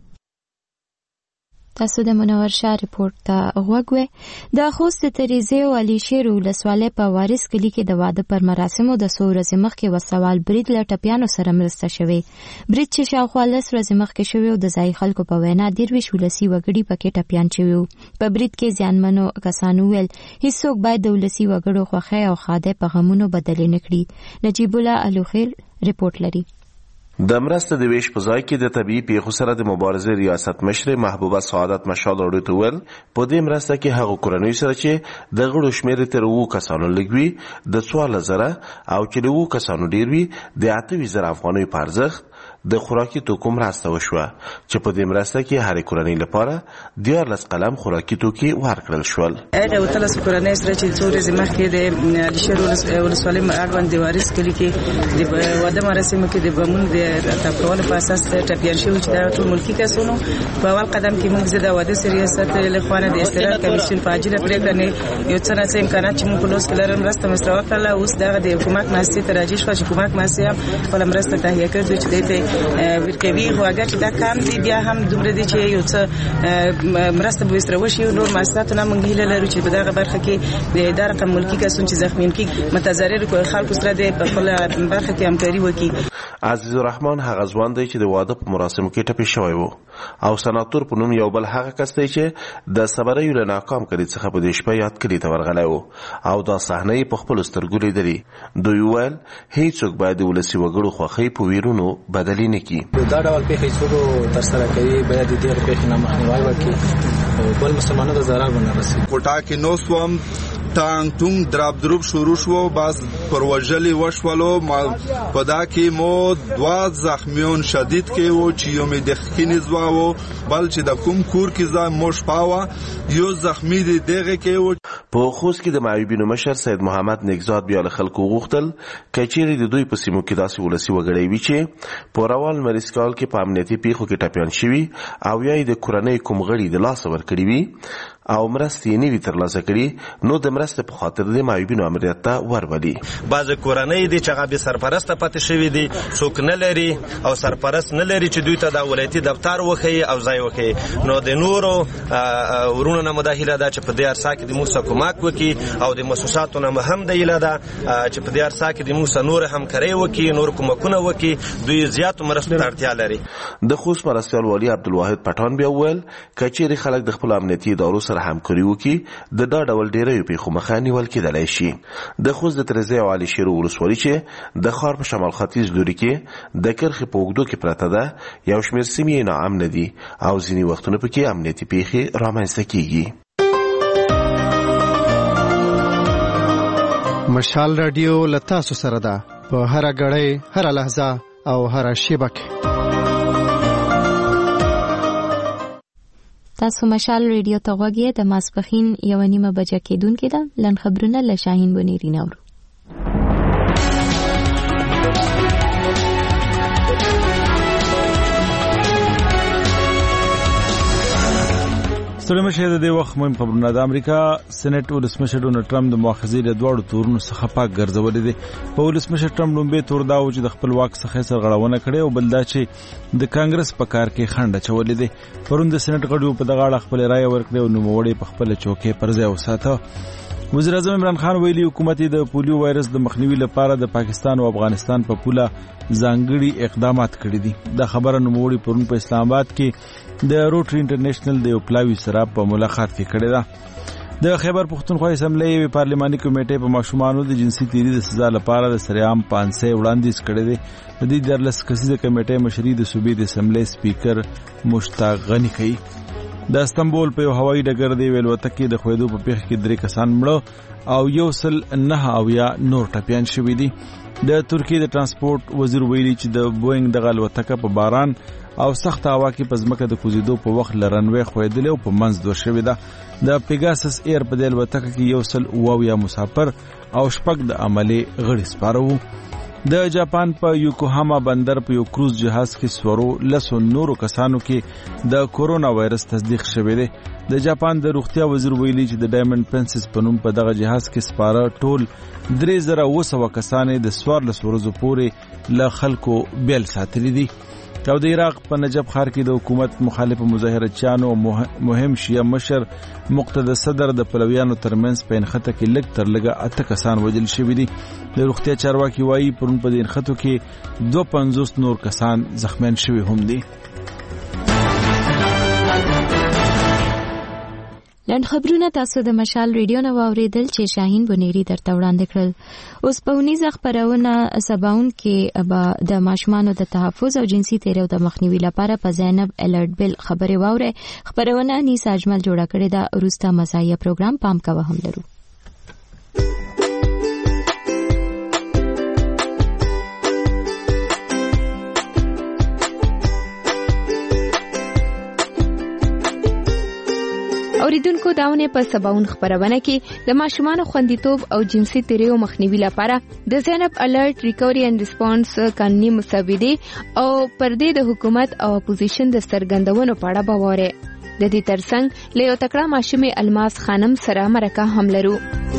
تاسو د منور شاه ریپورت ته غوږ وئ. د خوست تریزې او علي شیر ولسوالۍ په وارث کلي کې د واده پر مراسمو د څو ورځې مخکې وسوال برید له ټپیانو سره مرسته شوې. برید چې شاوخوا لس ورځې مخکې شوی او د ځایي خلکو په وینا دېرویشت ولسي وګړي پکې ټپیان شوي وو. په برید کې زیانمنو کسانو ویل هیڅوک باید د ولسي وګړو خوښۍ او ښادۍ په غمونو بدلې نه کړي. نجیب الله الوخیل ریپورت لري. د مرسته د ویش په ځای کې د طبي پیښو سره د مبارزې ریاست مشر محبوبه سعادت مشال وروته ول په دې مرسته کې هغه کورنۍ سره چې د غړو شمیر تر وو کسانو لګوي د څوارلس زره او چې له وو کسانو ډیر وي د اته زره افغانۍ په ارزښت د خوراکي توکو مرسته وشوه چې په دې مرسته کې هر کورنۍ لپاره دیارلس قلم خوراکي توکي ورکړل شول. هغه وتلس کورنۍ سره چې څو ورځې مخکې د علي شیر ولسوالۍ اړوند د وارث کلي کې د واده مراسمو کې د بمونو د تپرولو په اساس ټپیان شوي چې دا ټول ملکي کسانو په اول قدم کې موږ د واده ریاست له خوا د استراحت کمیسیون په عاجله پرېکړه نه یو څه نه څه امکانات چې موږ په لوس کې لرم مرسته مسره وکړله. اوس دغه د حکومت مؤسسې ته راجع شوه چې حکومت مؤسسې هم خپله مرسته تهیه کړې چې دی ته ورکوي. خو اگر چې دا کام دی بیا هم دومره دی چې یو څه مرسته به ورسره وشي. نور مؤسساتو نه موږ هیله لرو چې په دغه برخه کې د دا رقم ملکي کسان چې زخمیان کېږي متضرر خلکو سره د په خپله برخه کې همکاري وکړي. عزیز الرحمن هغه ځوان دی چې د واده په مراسمو کې ټپي شوی وو او سناتور په نوم یو بل هغه کس دی چې د صبریو له ناکام کړي څخه په دې شپه یاد کړي ته ورغلی وو او دا صحنه په خپلو سترګو لیدلې. دوی وویل هیڅوک باید د ولسي وګړو خوښۍ په ویرونو بدلې نه کړي. دا ډول پیښې څوک ترسره کوي باید د دې پیښې نه مخنیوی وکړي او بل مسلمانانو ته ضرر ونه رسي. کوټه کې نو سوم ټانګ ټونګ دراب دروب شروع شو باز پر وجلي وشولو په دا کې مو دوا زخمیون شدید کې وو چې یو مې د خکینې زوا وو بل چې د کوم کور کې ځا موش پاوه یو زخمی دی دغه کې وو. په خوست کې د معیوبینو مشر سید محمد نیکزاد بیا له خلکو غوښتل کچېرې د دوی په سیمو کې داسې ولسي وګړي وي چې په روان مریض کال کې په امنیتي پیښو کې ټپیان شوي او یا د کورنۍ کوم غړي د لاسه ورکړي وي او مرستې نه وي ترلاسه کړي نو د مرستې په خاطر د معیوبینو امریت ته ورولي. بعض کورنۍ دي چې هغه به سرپرست پاتې شوی دي څوک نه لري او سرپرست نه لري چې دوی ته د ولایتي دفتر وخی او ځای وخی. نو د نورو ورونو نه مداخله ده چې په دې ارسا کې د موږ کومک وکړي او د مؤسساتو نه هم د ایله ده چې په دې ارسا کې د موږ نور همکاري وکړي نور کومکونه وکړي دوی زیات مرستو ته اړتیا لري. د خوست مرستیال والي عبدالواحد پټان بیا وویل کچېرې خلک د خپل امنیتي ادارو سره همکاري وکړي د دا ډول ډیریو پیښو مخه نیول کېدلی شي. د خوست د ترزی او علي شیر ولسوالي چې د ښار په شمال ختیځ لوري کې د کرښې په اوږدو کې پرته ده یو شمېر سیمې یې ناامنه دي او ځینې وختونه پکې امنیتي پیښې رامنځته کېږي. مشال رادیو له تاسو سره ده په هره غړۍ هره لحظه او هره شیبه کې. تاسو مشال ریډیو ته غوږی د ماسپخین یو نیمه بجه کېدونکې ده. لن خبرونه له شاهین بنيري نورو. ستړي مشه د دې وخت مهم خبرونه. د امریکا سېنات ولسمشر ډونالډ ټرمپ د مؤاخذې له دواړو تورونو څخه پاک ګرځولې دي. په ولسمشر ټرمپ لومبي تور دا و چې د خپل واک څخه سرغړونه کړې او بل دا چې د کانګرس په کار کې خنډ اچولې دي. پرون د سېنات غړو په دغه اړه خپل رائے ورکړې او نوموړي په خپل چوکۍ پر ځای وساته. وزیر اعظم عمران خان ویلي حکومت د پولیو وایرس د مخنیوي لپاره د پاکستان او افغانستان په پوله ځانګړي اقدامات کړي دي. دا خبره نوموړي پرون په اسلام آباد کې د روټري انټرنیشنل د یو پلاوي سره په ملاقات کې کړې ده. د خیبر پښتونخوا اسمبلی پارلماني کمیټې په ماشومانو د جنسي تیری د سزا لپاره د سریعام پانسه وړاندیز کړی دی. د دې درلس کسیزه کمیټې مشري د صوبې د اسمبلی سپیکر مشتاق غنی کوي. د استنبول په یو هوایي ډګر دی ویلوتکې د خویدو په پیښ کې درې کسان مړه او یو سل نه او یا نور ټپيان شوي دي. د ترکیه د ترانسپورت وزیر ویلي چې د بوئنګ د الوتکه په باران او سخت هوا کې په ځمکه د کوزیدو په وخت لرنوي خویدل او په منځ دوه شوی ده. د پیګاسس ایر په د الوتکه کې یو سل او یا مسافر او شپږ د عملي غړي سپارو. د جاپان په یوکوهاما بندر په یو کروز جهاز کې سورو لسو نورو کسانو کې د کورونا وایرس تصدیق شوی دی. د جاپان د روغتیا وزیر ویلي چې د ډایمنډ پرنسس په نوم په دغه جهاز کې سپاره ټول درې زره اوه سوه کسانې د څوارلس ورځو پورې له خلکو بیل ساتلي دي. او د عراق په نجف ښار کې د حکومت مخالف مظاهرچیانو او مهم شیعه مشر مقتدى صدر د پلویانو ترمنځ په انخته کې لږ تر لږه اته کسان وژل شوي دي. د روغتیا چارواکي وایي پرون په دې انختو کې دوه پنځوس نور کسان زخمیان شوي هم دي. لن خبرونه تاسو د مشال ریډیو نو اوریدل چې شاهین بنيري درته وړاندې کړل. اوس په ونیزه خبرونه سباون کې به د ماشومانو د تحفظ او جنسي تیریو د مخنیوي لپاره په زینب الرټ بل خبري واوره. خبرونه نیس اجمل جوړه کړې ده. روستا مزایا پروګرام پام کوه هم لرو. اوریدونکو داونه په سباون خبرونه کې د ماشومانو خوندیتوب او جنسي تیریو مخنیوي لپاره د زینب الرټ ریکوري اند ریسپانس قانوني مسودې او پردې د حکومت او اپوزیشن د سرګندونو په اړه باوره. د دې ترڅنګ له یو تکړه ماشومې الماس خانم سره مرکه هم لرو.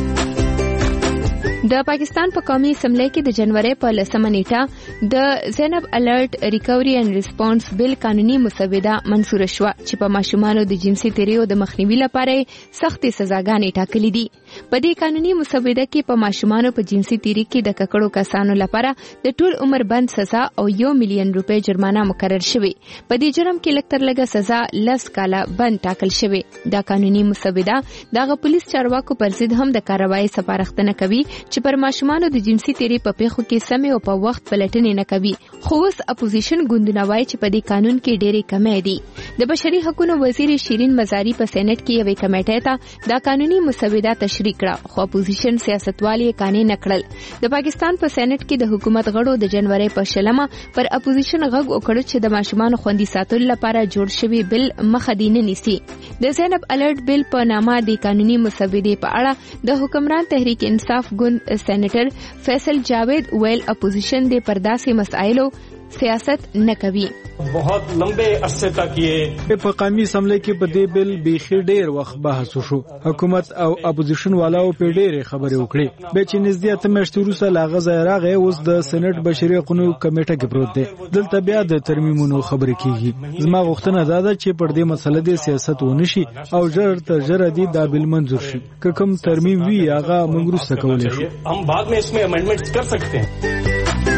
د پاکستان په قومي اسمبلی کې د جنوري په لسمه نیټه د زینب الرټ ریکوري اند ریسپانس بل قانوني مسوده منزور شوه چې په ماشومانو د جنسي تیریو د مخنیوي لپاره سختې سزاګانې ټاکلې دي. په دې قانوني مسوده کې په ماشومانو په جنسي تیری کې د ککړو کسانو لپاره د ټول عمر بند سزا او یو میلیون روپۍ جرمانه مقرر شوی. په دې جرم کې لږ تر لږه سزا لس کاله بند ټاکل شوی. دا قانوني مسوده دغه پولیس چارواکو پر ضد هم د کاروایی سپارښتنه کوي چې پر ماشومانو د جنسي تیری په پیښو کې سمې او په وخت پلټنې نه کوي. خو اوس اپوزیشن ګوندونه وایي چې په دې قانون کې ډېرې کمې دي. د بشري حقوقو وزیر شیرین مزاری په سېنات کې یوې کمیټې ته دا قانوني مسوده تشریح کړه خو اپوزیشن سیاستوالي یې قانع نه کړل. د پاکستان په سېنات کې د حکومت غړو د جنوري په شلمه پر اپوزیشن غږ وکړ چې د ماشومانو خوندي ساتلو لپاره جوړ شوی بل مخه دی نه نیسي. د زینب الرټ بل په نامه د قانوني مسودې په اړه د حکمران تحریک انصاف ګوند سېنیټر فیصل جاوید ویل اپوزیشن د پرداسي مسایلو سیاست نه کوي. बहुत लंबे अरसे तक ये په قومي اسمبلی کې په دې بل بیخي ډیر وخت بحث وشو. حکومت او اپوزیشن والاو په ډېرې خبرې وکړې. به چې نږدې ته میاشتې وروسته لا غزا راغی، اوس د سېنات بشري حقوقو کمیټه کې پروت دی. دلته بیا د ترمیمونو خبرې کیږي. زما غوښتنه دا ده چې پر دې مسله د سیاست ونشي او ژر تر ژره دې دا بل منظور شي. که کوم ترمیم وي هغه موږ وروسته کولی شو. हम बाद में इसमें अमेंडमेंट्स कर सकते हैं.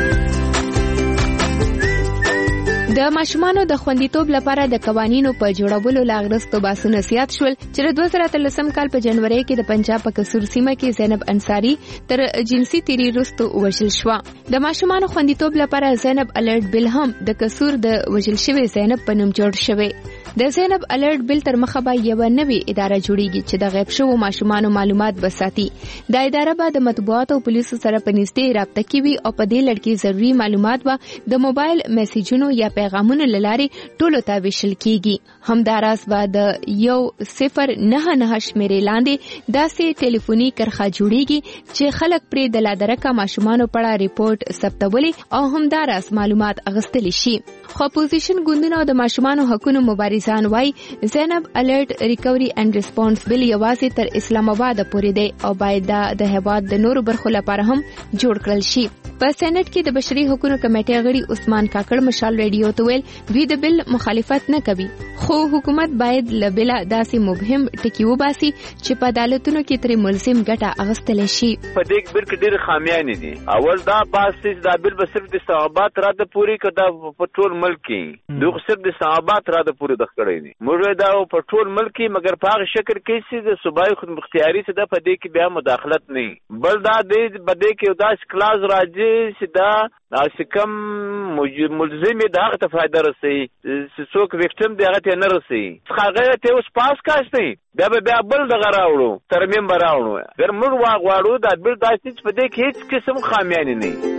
د ماشومانو د خوندیتوب لپاره د قوانینو په جوړولو لاغرستو باسونه زیات شول چې د دوه زره اتلسم کال په جنوري کې د پنجاب په قصور سیمه کې زینب انصاری تر جنسي تیری وروسته وژل شو. د ماشومانو خوندیتوب لپاره زینب الرټ بل هم د قصور د وژل شوی زینب په نوم جوړ شوی. د زینب الرټ بل تر مخه به یو نوې اداره جوړیږي چې د غیب شوو ماشومانو معلومات بساتي. دا اداره به د مطبوعاتو او پولیسو سره په نږدې رابطه کوي او په دې لړ کې ضروري معلومات به د موبایل میسیجونو یا پیغامونو لارې ټولو ته ویشل کیږي. همداراز به د یو صفر نه نه شمیرې لاندې داسې ټلیفوني کرخه جوړیږي چې خلک پرې د لادرکه ماشومانو په اړه ریپورت ثبتولي او همداراز معلومات اغستلی شي. خو اپوزیشن ګوندونه د ماشومانو حقوقو مبارزان وای زینب الرټ ریکوري اینڈ ریسپانس بل یوازې تر اسلام آباد پورې دی او باید د هیواد د نورو برخو لپاره هم جوړ کړل شي. په سېنات کې د بشري حقوقو کمیټې غړي عثمان کاکړ مشال ریډیو ته ویل دوی د بل مخالفت نه کوي، خو حکومت باید لبلا داسې مبهم ټکی وباسي چې په عدالتونو کې تر ملزم ګټه اغستل شي. په دې بل کې ډېر خامیان دي. اول دا باسي دا بل به صرف د استعمارات را د پوری کړه په ټول ملک کې دوه صرف د استعمارات را د پوری د خړې دي. موږ دا په ټول ملک کې مګر په هغه شکل کې چې د صوبایي خود مختیاري څخه د په دې کې بیا مداخلت نه بل دا د بده کې داس کلاس راځي چې دا ناسکم ملزم دا هغه ته فائدہ رسي چې څوک وکټم دی هغه ته نه رسي هغه ته اوس پاس کاشتي دا به بیا بل دغه راوړو ترمیم براوړو ګر موږ واغواړو دا بل داسې په دې کې هیڅ قسم خامیان نه.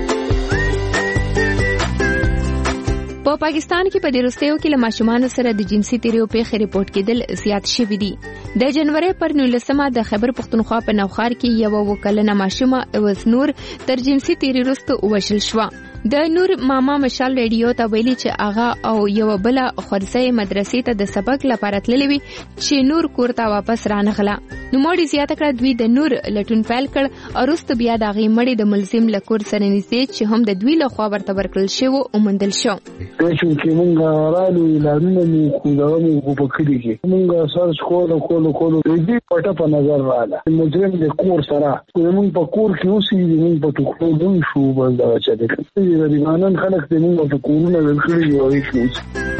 په پاکستان کې په دې وروستیو کې له ماشومانو سره د جنسي تیریو پیښې ریپورت کېدل زیات شوي دي. د جنوري پر نولسمه د خیبر پښتونخوا په نوخار کې یو وکلنه ماشومه اوس نور تر جنسي تیری وروسته وژل شوه. د نور ماما مشال ریډیو ته ویلي چې هغه او یو بل خورسي مدرسې ته د سبق لپاره تللی وي چې نور کور ته واپس رانغله. نو مړي زیاته کړه دوی د نور لټون پیل کړ او وروسته بیا د هغې مړي د ملزم له کور سره نږدې چې هم د دوی له خوا ورته ورکړل شوي وموندل شو. چې مونږ رالو اعلانونه مو کوو مو په کلي کې مونږ سرچ کولو کولو کولو دې پټه په نظر رااله مجرم د کور سره مونږ په کور کې اوسې مونږ په ټوکو دې شو بل دا چې غریبانان خلک دې موږ په کورونه ولکړي او هیڅ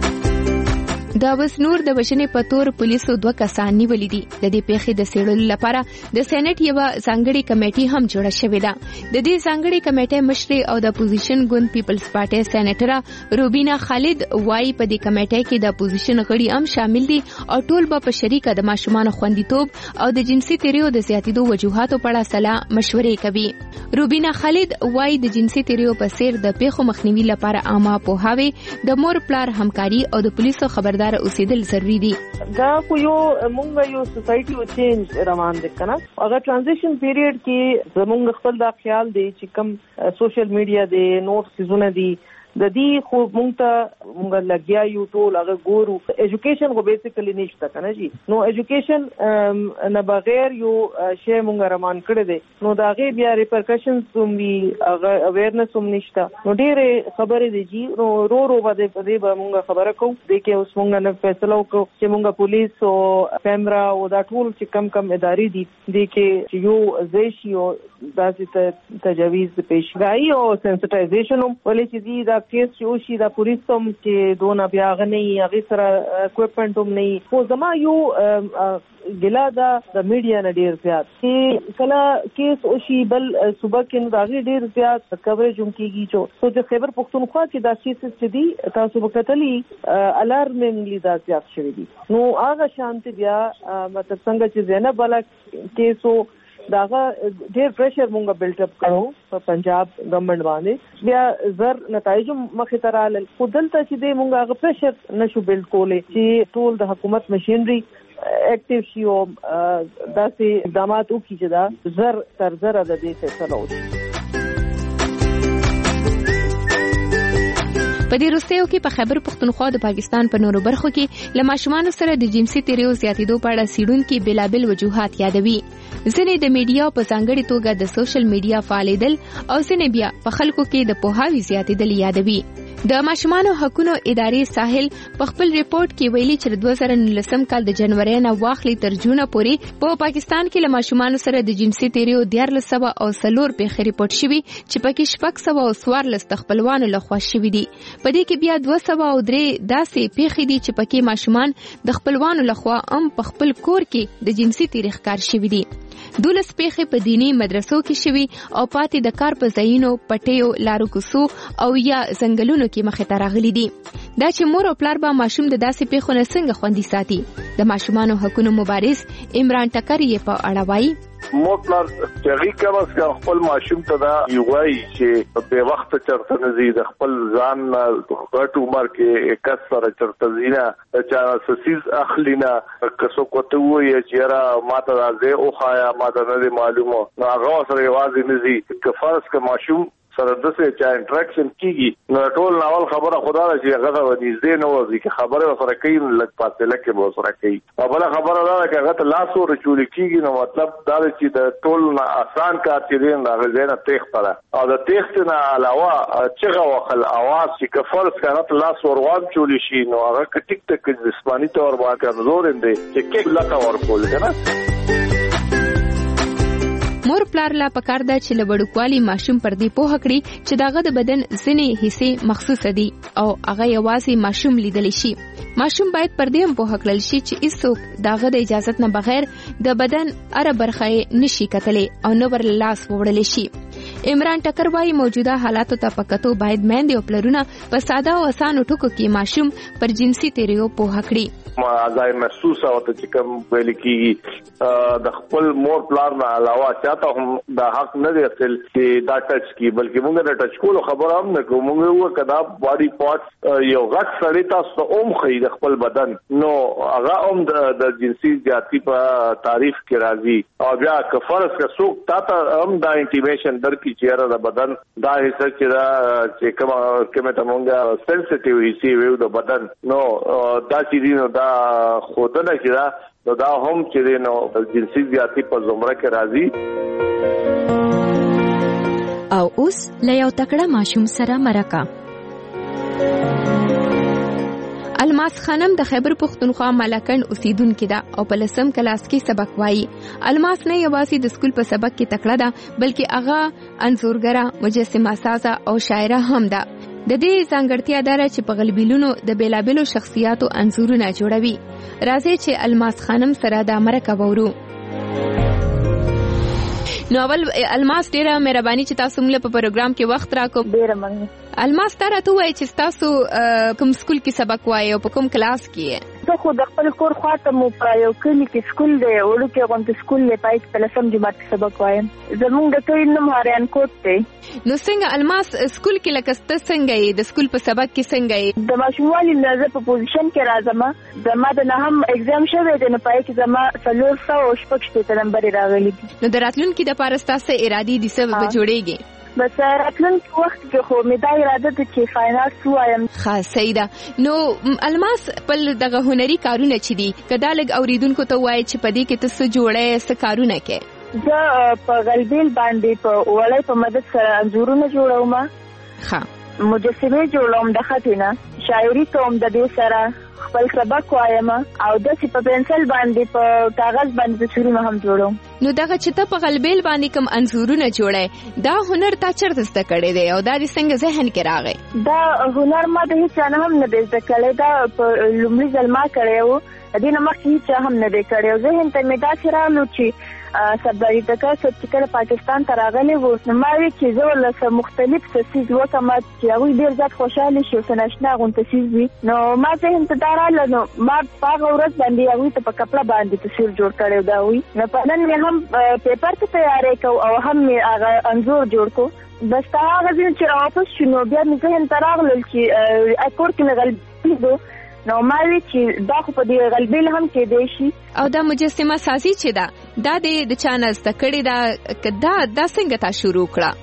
دا وس نور د بشنې په تور پولیسو دوه کسان نیولي دي. د دې پیښې د څېړلو لپاره د سېنات یو ځانګړې کمیټې هم جوړه شوې ده. د دې ځانګړې کمیټې مشري او د اپوزیشن ګوند پیپلز پارټي سېنیټره روبینا خالد وايي په دې کمیټې کې د اپوزیشن غړي هم شامل دي او ټول به په شریکه د ماشومان خوندیتوب او د جنسي تیریو د زیاتېدو وجوهاتو په اړه سلا مشورې کوي. روبینا خالد وايي د جنسي تیریو په څیر د پیښو مخنیوي لپاره عامه پوهاوی د مور پلار همکاري او د پولیسو خبردار اوسېدل ضروري دي. دا خو یو مونږ یو سوسایټي او چینج روان دي کنه. هغه ترانزیشن پیریډ کې زمونږ خپل دا خیال دی چې کم سوشل میډیا دی نوټ سيزونه دي د دې خو مونږ ته مونږ لګیا یو ټول هغه ګورو. ایجوکیشن خو بیسیکلی نشته کنه جی. نو ایجوکیشن نه بغیر یو شی مونږ روان کړی دی نو دا غي بیا ریپرکشنز هم وی هغه اویرنس هم نشته. نو ډېر خبرې دي جی نو رو رو باندې په دې به مونږ خبره کوو د کې اوس مونږ نه فیصله وکړو چې مونږ پولیس او کیمرا او دا ټول چې کم کم ادارې دي د کې یو زیشي او داسې تجاویز پیشګاهي او سنسټایزیشن هم ولې چې دی دا کیس یو شي دا پولیس هم چې دونه بیا غني هغه سره اکوپمنټ هم نه خو زما یو ګلا دا د میډیا نه ډیر زیات چې کله کیس او شي بل صبح کې نو دا ډیر زیات کوریج هم کیږي چې د خیبر پښتونخوا کې دا کیس چې دی تاسو وکړلی الارمینګلی دا زیات شوی دی. نو هغه شانتي بیا مطلب څنګه چې زینب والا کیسو داغه ډېر پریشر مونږه بیلټ اپ کړو په پنجاب ګورنمنت باندې بیا زر نتایج مخې ته رالل خو دلته چې د مونږه هغه پریشر نشو بیلټ کولای چې ټول د حکومت مشینری اکټیو شي او داسې اقدامات وکړي چې دا زر تر زر د دې فیصله وشي. په دې وروستیو کې په خیبر پښتونخوا د پاکستان په نورو برخو کې له ماشومانو سره د جنسي تیریو زیاتېدو په اړه څېړونکي بېلابېل وجوهات یادوي. ځینې د میډیا په ځانګړې توګه د سوشل میډیا فعالیدل او ځینې بیا په خلکو کې د پوهاوي زیاتېدل یادوي. د ماشومانو حقوقو ادارې ساحل په خپل ریپورت کې ویلي چې د دوه زره نولسم کال د جنوري نه واخلي تر جون پورې په پاکستان کې له ماشومانو سره د جنسي تیریو دیارلس سوه او څلور پیښې ریپورت شوي چې پکې شپږ سوه او څوارلس د خپلوانو لخوا شوي دي. په دې کې بیا دوه سوه او درې داسې پیښې دي چې پکې ماشومان د خپلوانو لخوا هم په خپل کور کې د جنسي تیری ښکار شوي دي. دولس پیښې په دینی مدرسو کې شوي او پاتې د کار په ځایونو، پټیو، لارو کوڅو او یا ځنګلونو کې مخې ته راغلي دي. دا چې مور او پلار به ماشوم د داسې پیښو نه څنګه خوندي ساتي. د ماشومانو حقوقو مبارز عمران ټکر یې په اړه وایي. مور پلار چې کم از کم خپل ماشوم ته دا یوایي چې په وخت چرته نه زی د خپل ځان غټ عمر کې کس سره چرته زینا چې سسیز اخلینا کسو کوته وي چې را ماته راځي او خایا ماته نه معلومه نو هغه سره یوازې نه زی که فرض که ماشوم سره د څه چا انټریکشن کیږي نو ټول ناول خبره خدا ده چې هغه د نږدې نه وځي چې خبره سره کوي لږ فاصله کې به سره کوي. او بل خبره ده چې هغه ته لاس ور چول کیږي نو مطلب دا چې د ټول نه آسان کار چې دی نه غزنه تخت ده او د تخت نه علاوه چې غوخل اواز چې کفرس کنه لاس ور واد چول شي نو هغه ټیک ټک جسمانی تور باندې کمزور اندي چې کې لکه ور کول کنه. مور پلار لا پکار ده چې لوړکوالي ماشوم پر دې پوه کړي چې داغه د بدن ځینې حصے مخصوص دي او هغه یوازې ماشوم لیدل شي. ماشوم باید پر دې هم پوه کړل شي چې هیڅوک داغه د اجازه نه بغیر د بدن اره برخه نشي کتلې او نو بر لاس وړل شي. عمران ټکر وايي موجوده حالاتو ته پکتو باید مېندې او پلرونه په ساده او اسانو ټکو کې ماشوم پر جنسي تیریو پوه کړي. ما ځای محسوس او ته چې کوم ویل کیږي د خپل مور پلار نه علاوه چاته هم دا حق نه دی اصل چې دا ټچ کی بلکې موږ د ټچ کولو خبر هم نه کوو. موږ یو کدا باډي پارټس یو غټ سړی تاسو اوم خې د خپل بدن نو هغه هم د جنسي زیاتی په تعریف کې راځي او بیا کفرس کا څوک تاسو هم دا انټیمیشن در کی چیرې د بدن دا حصہ چې دا چې کوم کومه ته مونږه سنسټیو حصے ویو د بدن نو دا چې دا خودنه چې دا نو دا هم چې نو جنسي زیاتی په زمره کې راځي. او اوس له یو تکړه ماشوم سره مرکه. الماس خانم د خیبر پښتونخوا ملکن اوسیدونکې ده او په لسم کلاس کې سبق وایي. الماس نه یوازې د سکول په سبق کې تکړه ده بلکې هغه انځورګره، مجسمه سازه او شاعره هم ده. د دې ځانګړتیا دا چې په غلبیلونو د بیلابیلو شخصیاتو انځورونه جوړوي. راځي چې الماس خانم سره د مرکه وورو. نو اول الماس ډیره مهرباني چې تاسو موږ په پروګرام کې وخت راکو. ډیره مننه. الماس تاسو ته وایي چې تاسو کوم سکول کې سبق وایي او په کوم کلاس کې؟ زه خو د خپل کور خواته مو په یو کلی کې سکول دی وړو کې غونډه سکول دی پای په لسم جماعت کې سبق وایم. زموږ د کلی نوم هریان کوټ دی. نو څنګه الماس سکول کې لکه ست څنګه یې د سکول په سبق کې څنګه یې؟ د ماشوموالي نه په پوزیشن کې راځم. زما د نه هم ایگزام شوی دی نو پای کې زما څلور سوه او شپږ شپېته نمبر راغلي دي. نو د راتلونکي دپاره ستاسو ارادې دي څه به جوړېږي؟ بس راتلونکي وخت کې خو مې دا اراده ده چې فاینانس وایم. ښه صحیح ده. نو الماس خپل دغه هنري کارونه چې دي که دا لږ اورېدونکو ته ووایي چې په دې کې ته څه جوړی څه کارونه کوې؟ زه په غلبیل باندې په وړۍ په مدد سره انځورونه جوړوم. ښه. مجسمې جوړوم د خټې نه، شاعري کوم د دې سره، خپل سبق وایم او داسې په پنسل باندې په کاغذ باندې تصویرونه هم جوړوم. نو دغه چې ته په غلبیل باندې کوم انځورونه جوړی دا هنر تا چېرته زده کړی دی او دا دې څنګه ذهن کې راغی؟ دا هنر ما د هېچا نه هم نه دی زده کړی. دا په لومړي ځل ما کړی و، د دې نه مخکې هېچا هم نه دی کړی او ذهن ته مې داسې راغلو چې سردار ټکر صاحب چې کله پاکستان ته راغلی و نو ما وی چې زه ورله مختلف څه څیز وکړم چې هغوی ډېر زیات خوشحاله شي او څه ناشنا غونته څیز وي. نو ما ذهن ته دا راغله نو ما په هغه ورځ باندې هغوی ته په کپړه باندې تصویر جوړ کړی و د هغوی. نو په نن مې هم پیپر ته تیاری کو او هم مې هغه انځور جوړ کو. بس تا هغه ځین چې راواپس شو نو بیا مې ذهن ته راغلل چې کور کې مې غلبي دو نو ما وی چې دا خو په دې غلبیل هم کې دی شي. او دا مجسمه سازي چې ده دا د چا نه زده کړې ده دا دا څنګه تا شروع کړه؟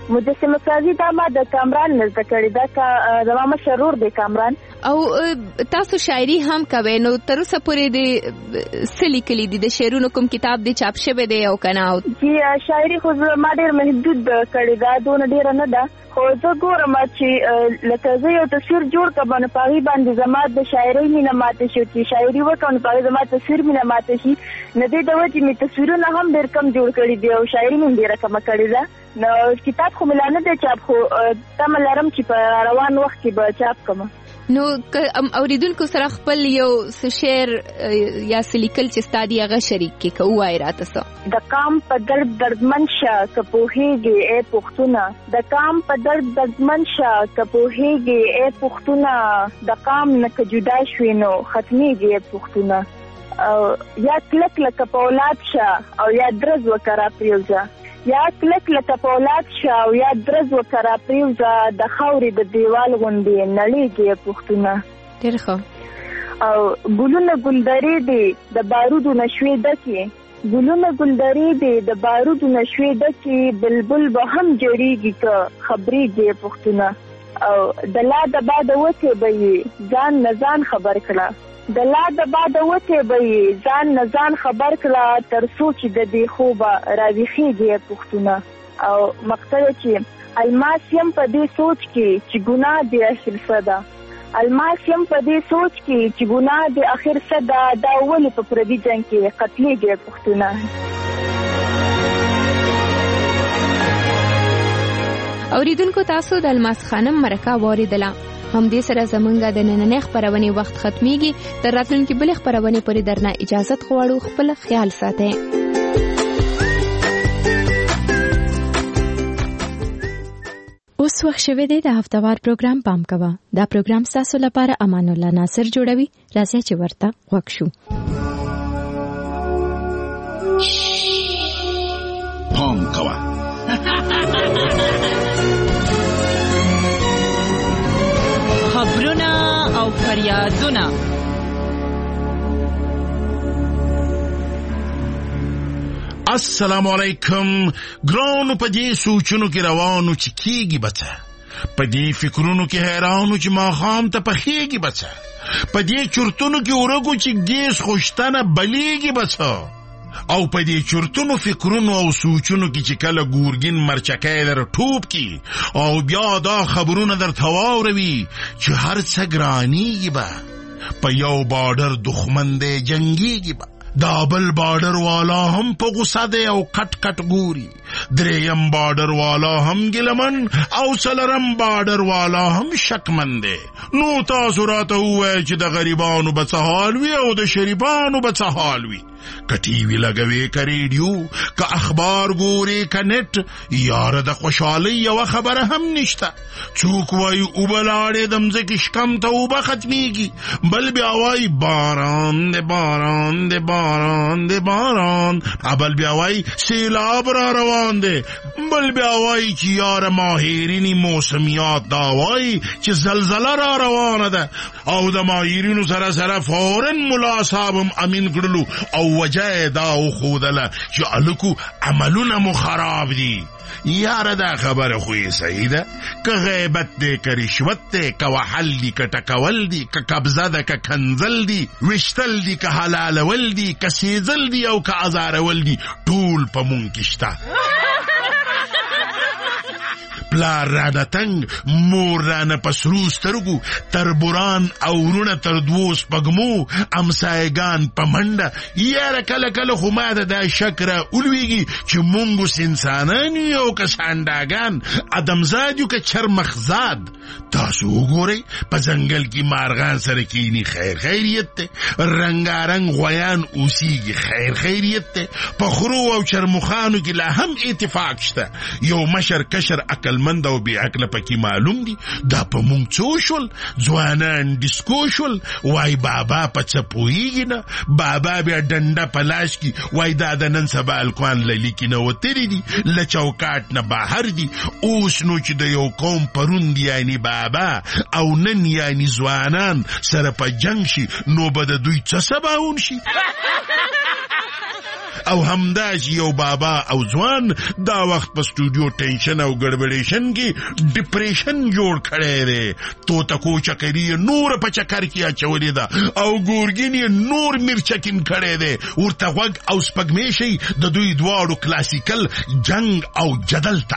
مجسمه سازي دا ما د کامران نزد کړی دا زما مشرور دی کامران. او تاسو شاعري هم کوي نو تر اوسه پورې د سلی کلی دي د شعرونو کوم کتاب دی چاپ شوی دی او کنه او جی شاعري خو ما ډیر محدود کړی دا دونه ډیر نه ده خو زه ګورم چې لکه زه یو تصویر جوړ کړم نو په هغې باندې زما د شاعرۍ مینه ماته شي چې شاعري وکړم نو په هغې زما تصویر مینه ماته شي نه دې د وجې مې تصویرونه هم ډېر کم جوړ کړي دي او شاعري مې هم ډېره کمه کړې ده نو کتاب خو مې لا نه دی چاپ خو تمه لرم چې په روان وخت کې به چاپ کړم. نو اوریدونکو سره خپل یو شعر یا سلیکل چې ستادي هغه شریک کې کو وای راته څه. د کام په درد دردمن شه که پوهیږي اے پښتونه د کام په درد دردمن شه که پوهیږي اے پښتونه د کام نه که جدا شوې نو ختمیږي اے پښتونه او یا کلک لکه په اولاد شه او یا درز وکړه پریوزه یا کلک لکه په اولاد شه او یا درز وکړه پریوزه د خاورې د دیوال غوندې نړیږي پښتونه. ډېر ښه. او ګلونه ګلدرې دي د بارودو نه شوې ډکې ګلونه ګلدرې دي د بارودو نه شوې ډکې بلبل به هم جوړیږي که خبرېږي پښتونه. او د لا د باده وتې به یې ځان نه ځان خبر کړه د لا د باده وتې به یې ځان نه ځان خبر کړه تر څو چې د دې خوبه راویښېږي پښتونه. او مقصد چې الماس یم په دې سوچ کې چې ګناه دې اخر څه ده الماس یم په دې سوچ کې چې ګناه دې اخر څه ده دا ولې په پردي جنګ کې قتلېږي پښتونه. اوریدونکو تاسو د الماس خانم مرکه واوریدله. هم دې سره زمونږ د نننۍ خپرونې وخت ختمیږي. تر راتلونکي بلې خپرونې پورې درنه اجازت غواړو. خپل خیال ساتئ. اوس وخت شوی دی د هفتهوار پروګرام پام کوه. دا پروګرام ستاسو لپاره امان الله ناصر جوړوي. راځئ چې ورته غوږ شو. پام کوه. خبرونه او فریادونه السلام علیکم. ګرانو په دې سوچونو کې روانو چې کیږي بچه په دې فکرونو کې حیرانو چې ماښام ته پخېږي بچه په دې چرتونو کې ورګو چې ګیس خوشتنه بلیږي بچه او په دې چرتونو فکرونو او سوچونو کې چې کله ګورګین مرچکای در ټوب کی او بیا دا خبرونه در تواوروي چې هر څه ګرانیږي به په یو بارډر دښمن دی جنگیږي به دا بل بارډر والا هم په غوسه دی او کټ کټ ګوري دریم بارډر والا هم ګلمن او څلرم بارډر والا هم شکمن دی. نو تاسو راته ووایئ چې د غریبانو به څه حال وي او د شریفانو به څه حال وي. که ټي وي لګوي که ریډیو که اخبار ګوري که نت یاره د خوشحالۍ یوه خبره هم نشته. څوک وایي اوبه لاړې د مځکې شکم ته اوبه ختمیږي بل بیا وایي باران د باران د باران د باران بل بیا وایي سیلاب را روان دی بل بیا وایي چې یاره ماهرینی موسمیات دا وایي چې زلزله را روانه ده او د ماهرینو سره سره فورا ملا صاحب هم امین کړلو او وجه دا وښودله چې الکو عملونه مو خراب دي. یاره دا خبره خوی صحیح ده که غیبت دی که رشوت دی که وحل دی که ټکول دی که قبضه ده که کنزل دی وشتل دی که حلالول دی که سیزل دی او که ازارول دی ټول په مونږ کې شته. پلار رانه تنگ مور رانه پسرو سترګو تربوران او ورونه تر دوو سپږمو امسایګان په منډه. یاره کله کله خو ما ته دا شک را اولویږي چې مونږ اوس انسانان یو او که سانډاګان ادمزاد یو که چرمخزاد. تاسو وګورئ په ځنګل کې مارغان سره کینی خیر خیریت دی رنګارنګ غویان اوسیږي خیر خیریت دی په خرو او چرمخانو کې لا هم اتفاق شته. یو مشر کشر عقل مند او بی عقل پکې معلوم دي دا په مونږ څو شول ځوانان ډیسکو شول وای بابا په څه پوهیږي نه بابا بیا ډنډه په لاس کې وای دا د نن سبا الکوان للی کې نه وتري دي له چوکاټ نه بهر دي. اوس نو چې د یو قوم پرون دی یعنی بابا او نن یعنی ځوانان سره په جنگ شي نو به د دوی څه سباون شي. او همدا چې یو بابا او ځوان دا وخت په سټوډیو ټینشن او ګډوډیشن کې ډیپریشن جوړ کړی دی. توتکو چکري نور په چکر کې اچولې ده او ګورګین نور مرچکین کړی دی. ورته غوږ او سپګمې شي د دوی دواړو کلاسیکل جنگ او جدل ته.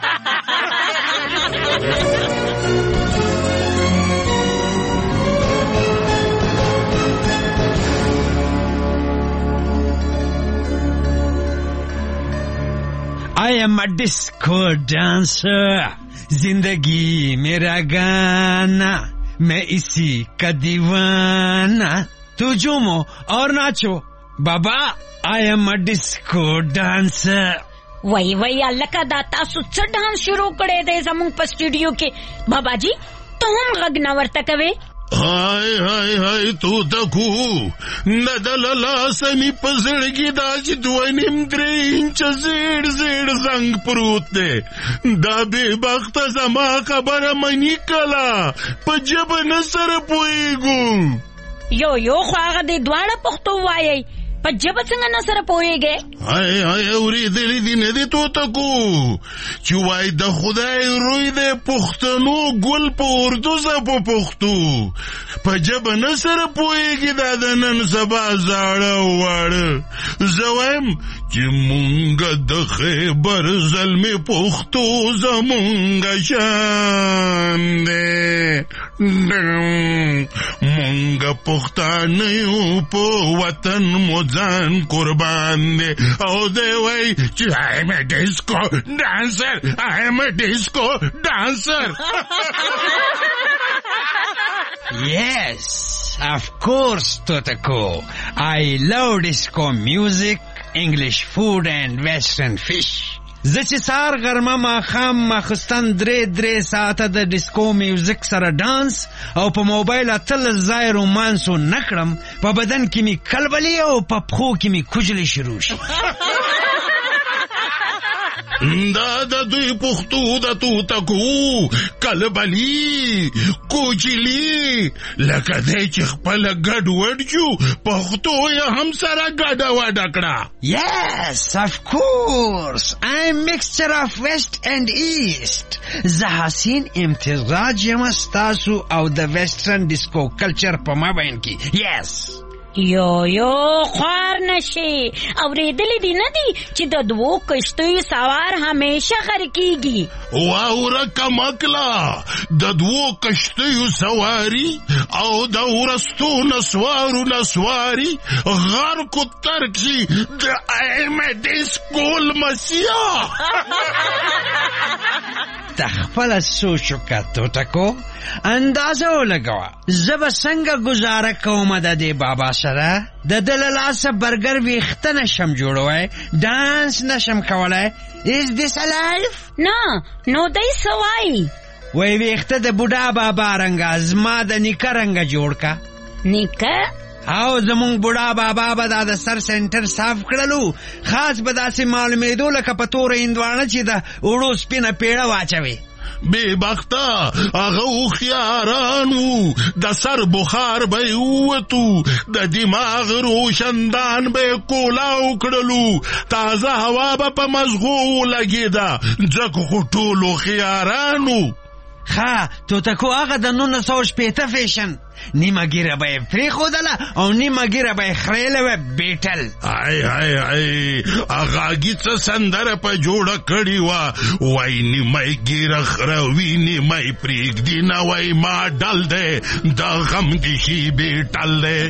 I am a disco dancer, जिंदगी मेरा गाना, मैं इसी का दीवाना. तू झूमो और नाचो बाबा. I am a disco dancer. वही वही अल्लाह का दाता सुच्चा डांस शुरू करे दे जमुंग पर स्टूडियो के बाबा जी. तो हम गग नवर्ता कवे. हाय हाय हाय تو تکو ندللا سمی پزړګي دا چې دوه نیم درې انچ زیړ زیړ زنګ پروت دی. دا به بخت زما خبره منی کلا په جب نصر پويګو. یو یو خواغه دې دواړه پښتو وایي په جب څنګه نصر پويګي. هاي هاي اوري دې دې نه دې تو تکو چې وای د خدای روی دې پښتنو ګل په اردو زبو پښتو په جب نصر پويګي دا د نن سبا زاړه وړ زویم چې مونږ د خیبر زلمي پښتو زمونږ شان دې مونږ پښتانه یو په وطن مو ځان قربان دې او دې وای چې I am a disco dancer. I am a disco dancer. Yes, of course, Totako. I love disco music, English food and western fish. زه چې سار غرمه ماښام ماخستن درې درې ساعته د ډیسکو میوزیک سره ډانس او په موبایل اتل ځای رومانسو نه کړم په بدن کې مې کلبلې او په پښو کې مې کجلې شروع شي. دا د دوی پښتو د توتکو کلبلی کوچلی لکه دی چې خپل ګډ وډ جو پښتو یې هم سره ګډه وډه کړه. Yes, of course. I'm mixture of west and east. زه حسین امتزاج یم ستاسو او د ویسټرن ډیسکو کلچر په مابین کې. Yes. یو یو خوار نشي اوریدلی دی نه دی چې د دوو کشتیو سوار همیشه غرقیږي. واوره کمکلا د دوو کشتیو سواری او د ورستو نسوارو نسواری غرقو ترکشي د ایمه ډیسکول مسیا. تخپل سوچو کا توتکو اندازه ولګوا زه به څنګه گزاره کوم د دې بابا سره. د دل لاسه برګر ویخته نشم جوړوي ډانس نشم کولای. Is this alive؟ نه نو دای سوای وای ویخته د بوډا بابا رنګ ازما د نیکه رنګ جوړ کا. نیکه او زمونږ بوډا بابا به دا د سر سنټر صاف کړلو خاص به داسې معلومېدو لکه په توره هندوانه چې د اوړو سپینه پیړه واچوي. بے بخته هغه هوښیارانو د سر بخار به یې ووتو د دماغ روشندان به یې کولاو کړلو تازه هوا به په مزغو ولګېده ځکه خو ټول هوښیارانو. ښه توتکو هغه د نولس سوه شپېته فیشن نیمه ګیره به یې پرېښودله او نیمه ګیره به یې خریله وه بیټل. ای ای ای هغه اګي څه سندره په جوړه کړې وه وای نیمه یې ګیره خروي نیمه یې پرېږدي نه وای ما ډل دی د غم دې شي بیټل دی.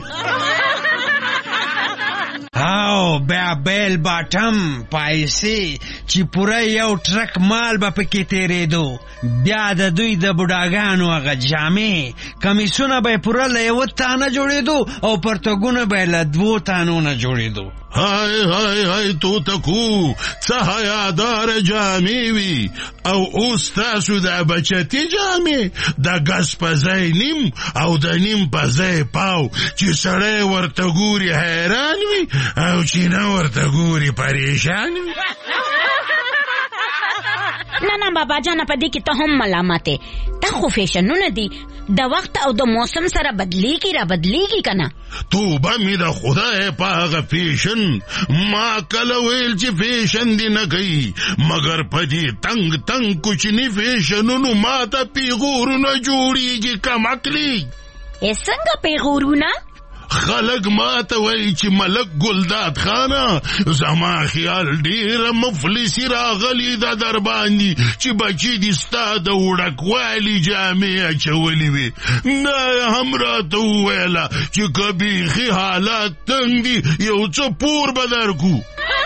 او بیا بیل باټم پایسې چې پوره یو ټرک مال به پکې تېرېدو. بیا د دوی د بوډاګانو هغه جامې کمیسونه به یې پوره له یوه تانه جوړېدو او پرتګونه به یې له دوو تانو نه جوړېدو. های های های توتکو څه حیاداره جامې وي او اوس تاسو د بچتي جامې د ګز په ځای نیم او د نیم په ځای پاو چې سړی ورته ګوري حیران وي او چې نه ورته ګوري پریشان وي. نه نه بابا جان په دې کې ته هم ملامت یې. دا خو فیشنونه دي، د وخت او د موسم سره بدلیږي را بدلیږي کنه. توبه می د خدای په هغه فیشن، ما کله ویل چې فیشن دی نه کوي، مگر په دې تنگ تنگ کوچني فیشنونو ما ته پیغورونه جوړیږي کم عقلي. ای څنګه پیغورونه؟ خلق ما ته وایي چې ملک ګلداد خانه زما خیال ډیره مفلسی راغلی دا در باندې چې بچی دې ستا د وړکوالي جامې اچولې وي. نه هم راته وویله چې که بیخي حالات تنګ دي یو څه پور به درکو.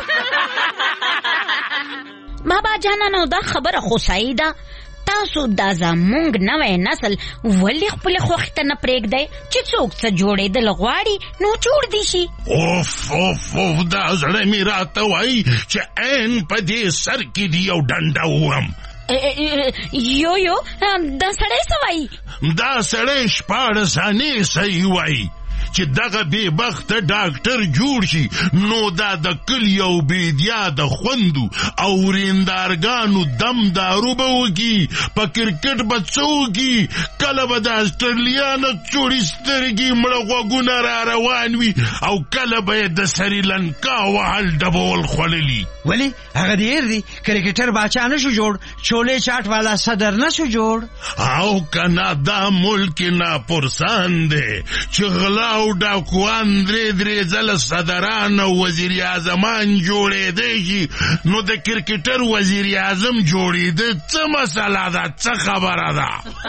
بابا جانا نو دا خبره خو صحیح ده. تاسو دا زمونږ نوی نسل ولې خپل خوښ ته نه پرېږدئ چې څوک څه جوړېدل غواړي نو جوړ دي شي. اوف اوف اوف دا زړه مې راته وایي چې عین په دې سر کې دي یو ډنډه وهم. یو یو دا سړی څه وایي؟ دا سړی شپاړس انې صحیح وایي چې دغه بې بخته ډاکټر جوړ شي نو دا د کلي او بیدیا د خوندو او ریندارګانو دم دارو به وکي، په کرکټ به څه وکي، کله به د اسټرلیا نه چوړي سترګې مړه غوږونه را روان وي او کله به یې د سریلنکا وهل ډبول خوړلي. ولې هغه ډېر دي کرکټر باچا نه شو جوړ، چولې چاټ والا صدر نه شو جوړ. او کنه دا ملک ناپرسان دی چې غلا او ډاکوان درې درې ځله صدران او وزیر اعظمان جوړېدی شي، نو د کرکټر وزیر اعظم جوړېده څه مسله ده، څه خبره ده؟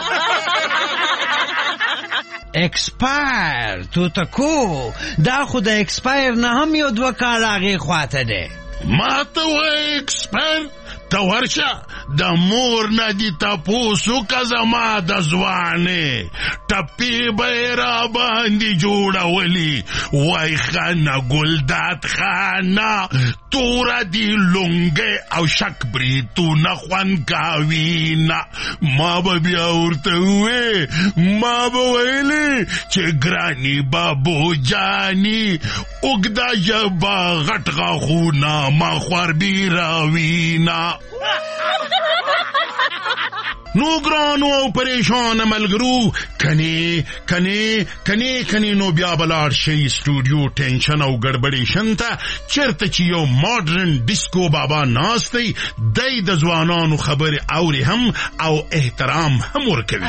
اکسپایر تو تکو دا خو د اکسپایر نه هم یو دوه کال هغې خواته دی. ما ته وایي اکسپایر؟ ته ورشه د مور نه دي تپوس وکړه زما د ځوانې، ټپې به یې را باندې جوړولي. وای خانه ګلداد خانه توره دي لونګۍ او شک بریتونه خوند کوینه. ما به بیا ورته ووې، ما به ویلې چې ګراني بابو جاني اوږده ژبه غټ غاښونه ما خواربي راوینه. نو ګرانو او پریشان ملګرو کني کني کني کني نو بیا بلاړ شي سټوډیو ټینشن او ګډبډي شنته چرته چې یو ماډرن ډیسکو بابا ناست دی، دای د ځوانانو خبرې اوري هم او احترام هم ورکوي.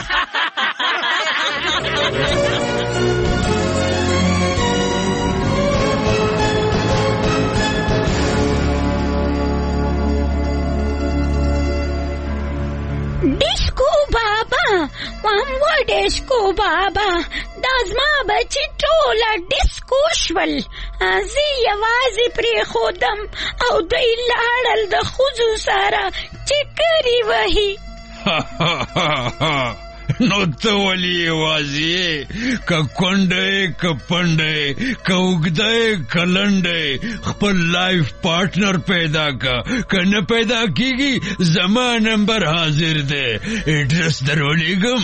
ډیسکو بابا وامو ډیسکو بابا دا زما بچی ټوله ډیسکو شول، زه یوازې پرېښودم او دوی لاړل د ښځو سره چکرې وهي. نو ته ولې یوازې که کونډی که پنډی که اوږدی که لنډی خپل لایف پارټنر پیدا که که نه پیدا کېږي زما نمبر حاضر دی، ایډرس درولېږم.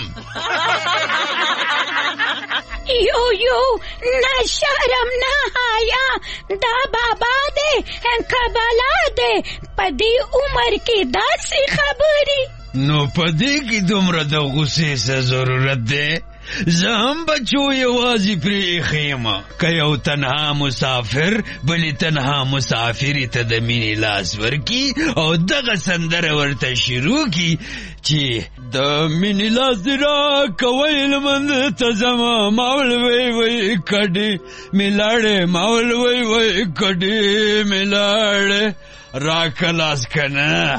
یو یو نه شرم نه حیا دا بابا دی که بلا دی په دې عمر کې داسې خبرې. نو په دې کې دومره د غوسې څه ضرورت دی؟ زه هم بچو یوازې پرې ایښی یم، که یو تنها مسافر بلې تنها مسافرې ته د مینې لاس ورکي او دغه سندره ورته شروع کي چې د مینې لاس دې راکوی لمن ته ځمه ما ول وی وی کډې مې لاړې ما ول وی وی کډې مې لاړې راکلاس کنه.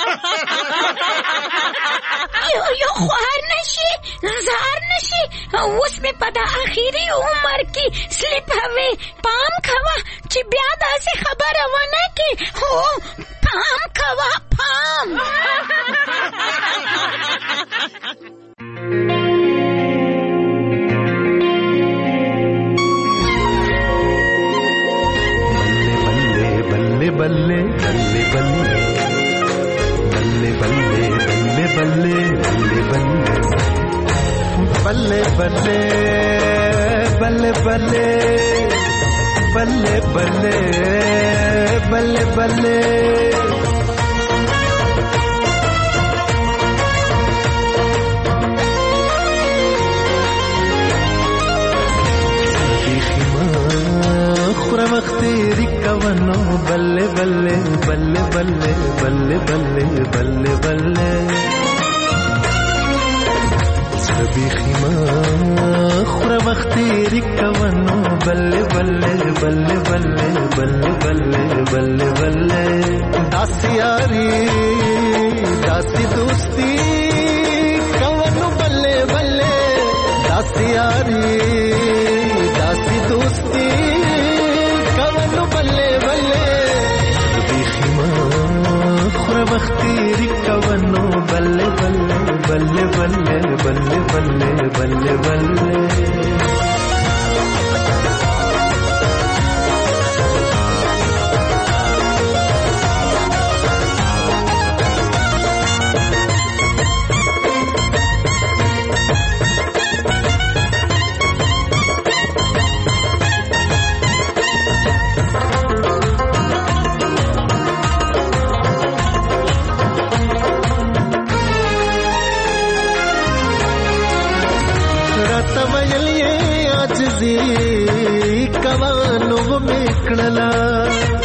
یو یو خوار نشي زار نشي، اوس مې په دا اخیری عمر کې سلیپ هوي. پام کوه چې بیا داسې خبره ونه کې. هو پام کوه پام. बल्ले बल्ले बल्ले बल्ले बल्ले बल्ले बल्ले बल्ले बल्ले बल्ले बल्ले बल्ले बल्ले बल्ले बल्ले बल्ले कवनो बल्ले बल्ले बल्ले बल्ले बल्ले बल्ले बल्ले बल्ले सभी खिमा खुरा वक्ती कवनो बल्ले बल्ले बल्ले बल्ले बल्ले बल्ले बल्ले बल्ले दासी यारी दासी दोस्ती कवनो बल्ले बल्ले दासी यारी दासी दोस्ती कवनो बल्ले बल्ले बिखिमा खुरा वक्ती कवनो बल्ले बल्ले बल्ले बल्ले बल्ले बल्ले बल्ले बल्ले कवानो मेकड़ला